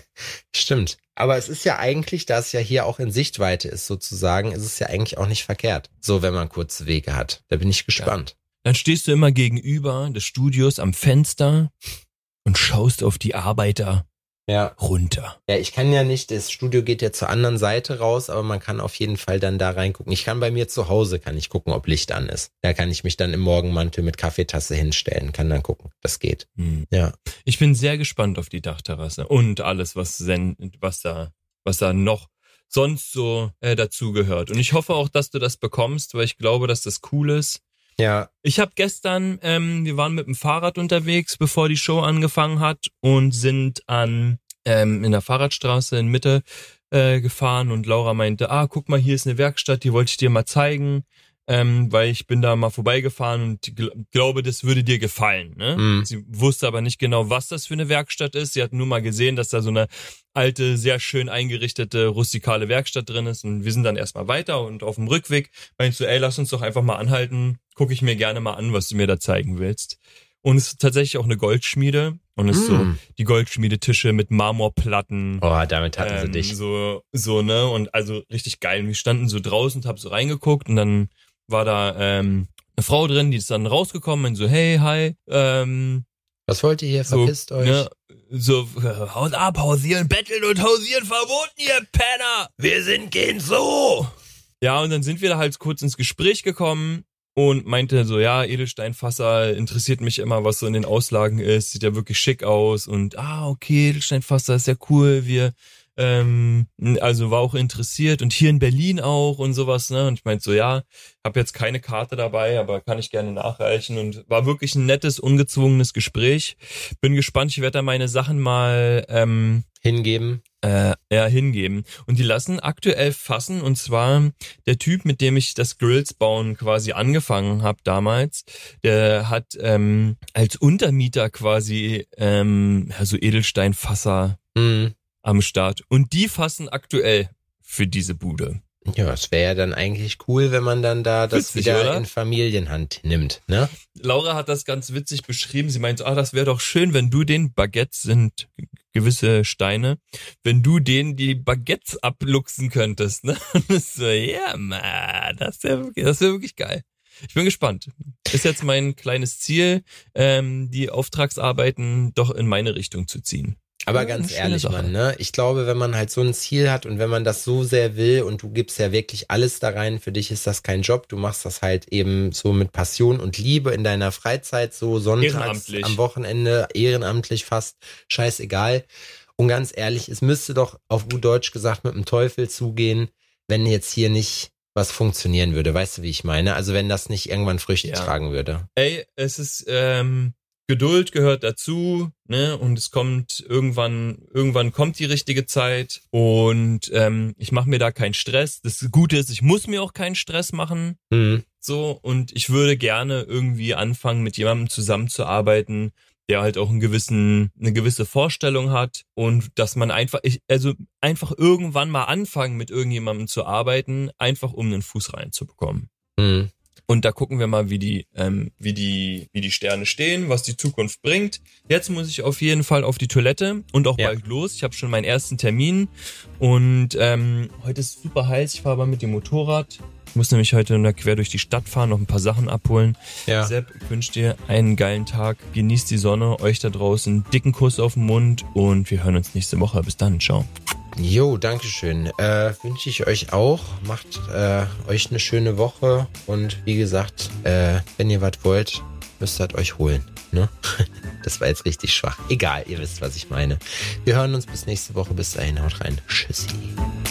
Stimmt. Aber es ist ja eigentlich, da es ja hier auch in Sichtweite ist sozusagen, ist es ja eigentlich auch nicht verkehrt. So, wenn man kurze Wege hat. Da bin ich gespannt. Dann stehst du immer gegenüber des Studios am Fenster und schaust auf die Arbeiter Ja. runter. Ja, ich kann ja nicht, das Studio geht ja zur anderen Seite raus, aber man kann auf jeden Fall dann da reingucken. Ich kann bei mir zu Hause, kann ich gucken, ob Licht an ist. Da kann ich mich dann im Morgenmantel mit Kaffeetasse hinstellen, kann dann gucken. Das geht. Hm. Ja. Ich bin sehr gespannt auf die Dachterrasse und alles, was, sen- was da, was da noch sonst so äh, dazugehört. Und ich hoffe auch, dass du das bekommst, weil ich glaube, dass das cool ist. Ja. Ich habe gestern, ähm, wir waren mit dem Fahrrad unterwegs, bevor die Show angefangen hat und sind an ähm, in der Fahrradstraße in Mitte äh, gefahren und Laura meinte, ah, guck mal, hier ist eine Werkstatt, die wollte ich dir mal zeigen, ähm, weil ich bin da mal vorbeigefahren und gl- glaube, das würde dir gefallen. Ne? Mhm. Sie wusste aber nicht genau, was das für eine Werkstatt ist. Sie hat nur mal gesehen, dass da so eine alte, sehr schön eingerichtete, rustikale Werkstatt drin ist. Und wir sind dann erstmal weiter und auf dem Rückweg meinst du, ey, lass uns doch einfach mal anhalten. Gucke ich mir gerne mal an, was du mir da zeigen willst. Und es ist tatsächlich auch eine Goldschmiede. Und es ist so Mm. die Goldschmiedetische mit Marmorplatten. Oh, damit hatten sie ähm, dich. So, so, ne? Und also richtig geil. Und wir standen so draußen und hab so reingeguckt und dann war da ähm, eine Frau drin, die ist dann rausgekommen und so, hey, hi, ähm, Was wollt ihr hier? so, Verpisst euch. ne, so, äh, haut ab, hausieren, betteln und hausieren verboten, ihr Penner! Wir sind kein so! Ja, und dann sind wir da halt kurz ins Gespräch gekommen und meinte so, ja, Edelsteinfasser interessiert mich immer, was so in den Auslagen ist, sieht ja wirklich schick aus und, ah, okay, Edelsteinfasser ist ja cool, wir, ähm, also war auch interessiert und hier in Berlin auch und sowas, ne, und ich meinte so, ja, habe jetzt keine Karte dabei, aber kann ich gerne nachreichen und war wirklich ein nettes, ungezwungenes Gespräch. Bin gespannt, ich werde da meine Sachen mal, ähm, Hingeben. äh, ja, hingeben. Und die lassen aktuell fassen, und zwar der Typ, mit dem ich das Grills bauen quasi angefangen habe damals, der hat ähm, als Untermieter quasi ähm, ja, so Edelsteinfasser Mhm. am Start. Und die fassen aktuell für diese Bude. Ja, es wäre ja dann eigentlich cool, wenn man dann da das Witzig, wieder oder? in Familienhand nimmt, ne? Laura hat das ganz witzig beschrieben. Sie meinte, ah, das wäre doch schön, wenn du den Baguettes sind gewisse Steine, wenn du denen die Baguettes abluchsen könntest, ne? Und das so, ja, yeah, man, das wäre wirklich, das wäre wirklich geil. Ich bin gespannt. Ist jetzt mein kleines Ziel, ähm, die Auftragsarbeiten doch in meine Richtung zu ziehen. Aber ganz ehrlich, Mann, ne? Ich glaube, wenn man halt so ein Ziel hat und wenn man das so sehr will und du gibst ja wirklich alles da rein, für dich ist das kein Job, du machst das halt eben so mit Passion und Liebe in deiner Freizeit, so sonntags am Wochenende, ehrenamtlich fast, scheißegal. Und ganz ehrlich, es müsste doch auf gut Deutsch gesagt mit dem Teufel zugehen, wenn jetzt hier nicht was funktionieren würde. Weißt du, wie ich meine? Also wenn das nicht irgendwann Früchte ja. tragen würde. Ey, es ist, ähm, Geduld gehört dazu, ne? Und es kommt irgendwann, irgendwann kommt die richtige Zeit und ähm, ich mache mir da keinen Stress. Das Gute ist, ich muss mir auch keinen Stress machen. Mhm. So, und ich würde gerne irgendwie anfangen, mit jemandem zusammenzuarbeiten, der halt auch einen gewissen, eine gewisse Vorstellung hat und dass man einfach, ich, also einfach irgendwann mal anfangen, mit irgendjemandem zu arbeiten, einfach um einen Fuß reinzubekommen. Mhm. Und da gucken wir mal, wie die, ähm, wie die, wie die Sterne stehen, was die Zukunft bringt. Jetzt muss ich auf jeden Fall auf die Toilette und auch ja. bald los. Ich habe schon meinen ersten Termin und ähm, heute ist super heiß. Ich fahre aber mit dem Motorrad. Ich muss nämlich heute quer durch die Stadt fahren, noch ein paar Sachen abholen. Ja. Sepp, ich wünsche dir einen geilen Tag. Genießt die Sonne, euch da draußen. Dicken Kuss auf den Mund und wir hören uns nächste Woche. Bis dann, ciao. Jo, dankeschön. Äh, wünsche ich euch auch. Macht äh, euch eine schöne Woche und wie gesagt, äh, wenn ihr was wollt, müsst ihr euch holen. Ne? Das war jetzt richtig schwach. Egal, ihr wisst, was ich meine. Wir hören uns bis nächste Woche. Bis dahin, haut rein. Tschüssi.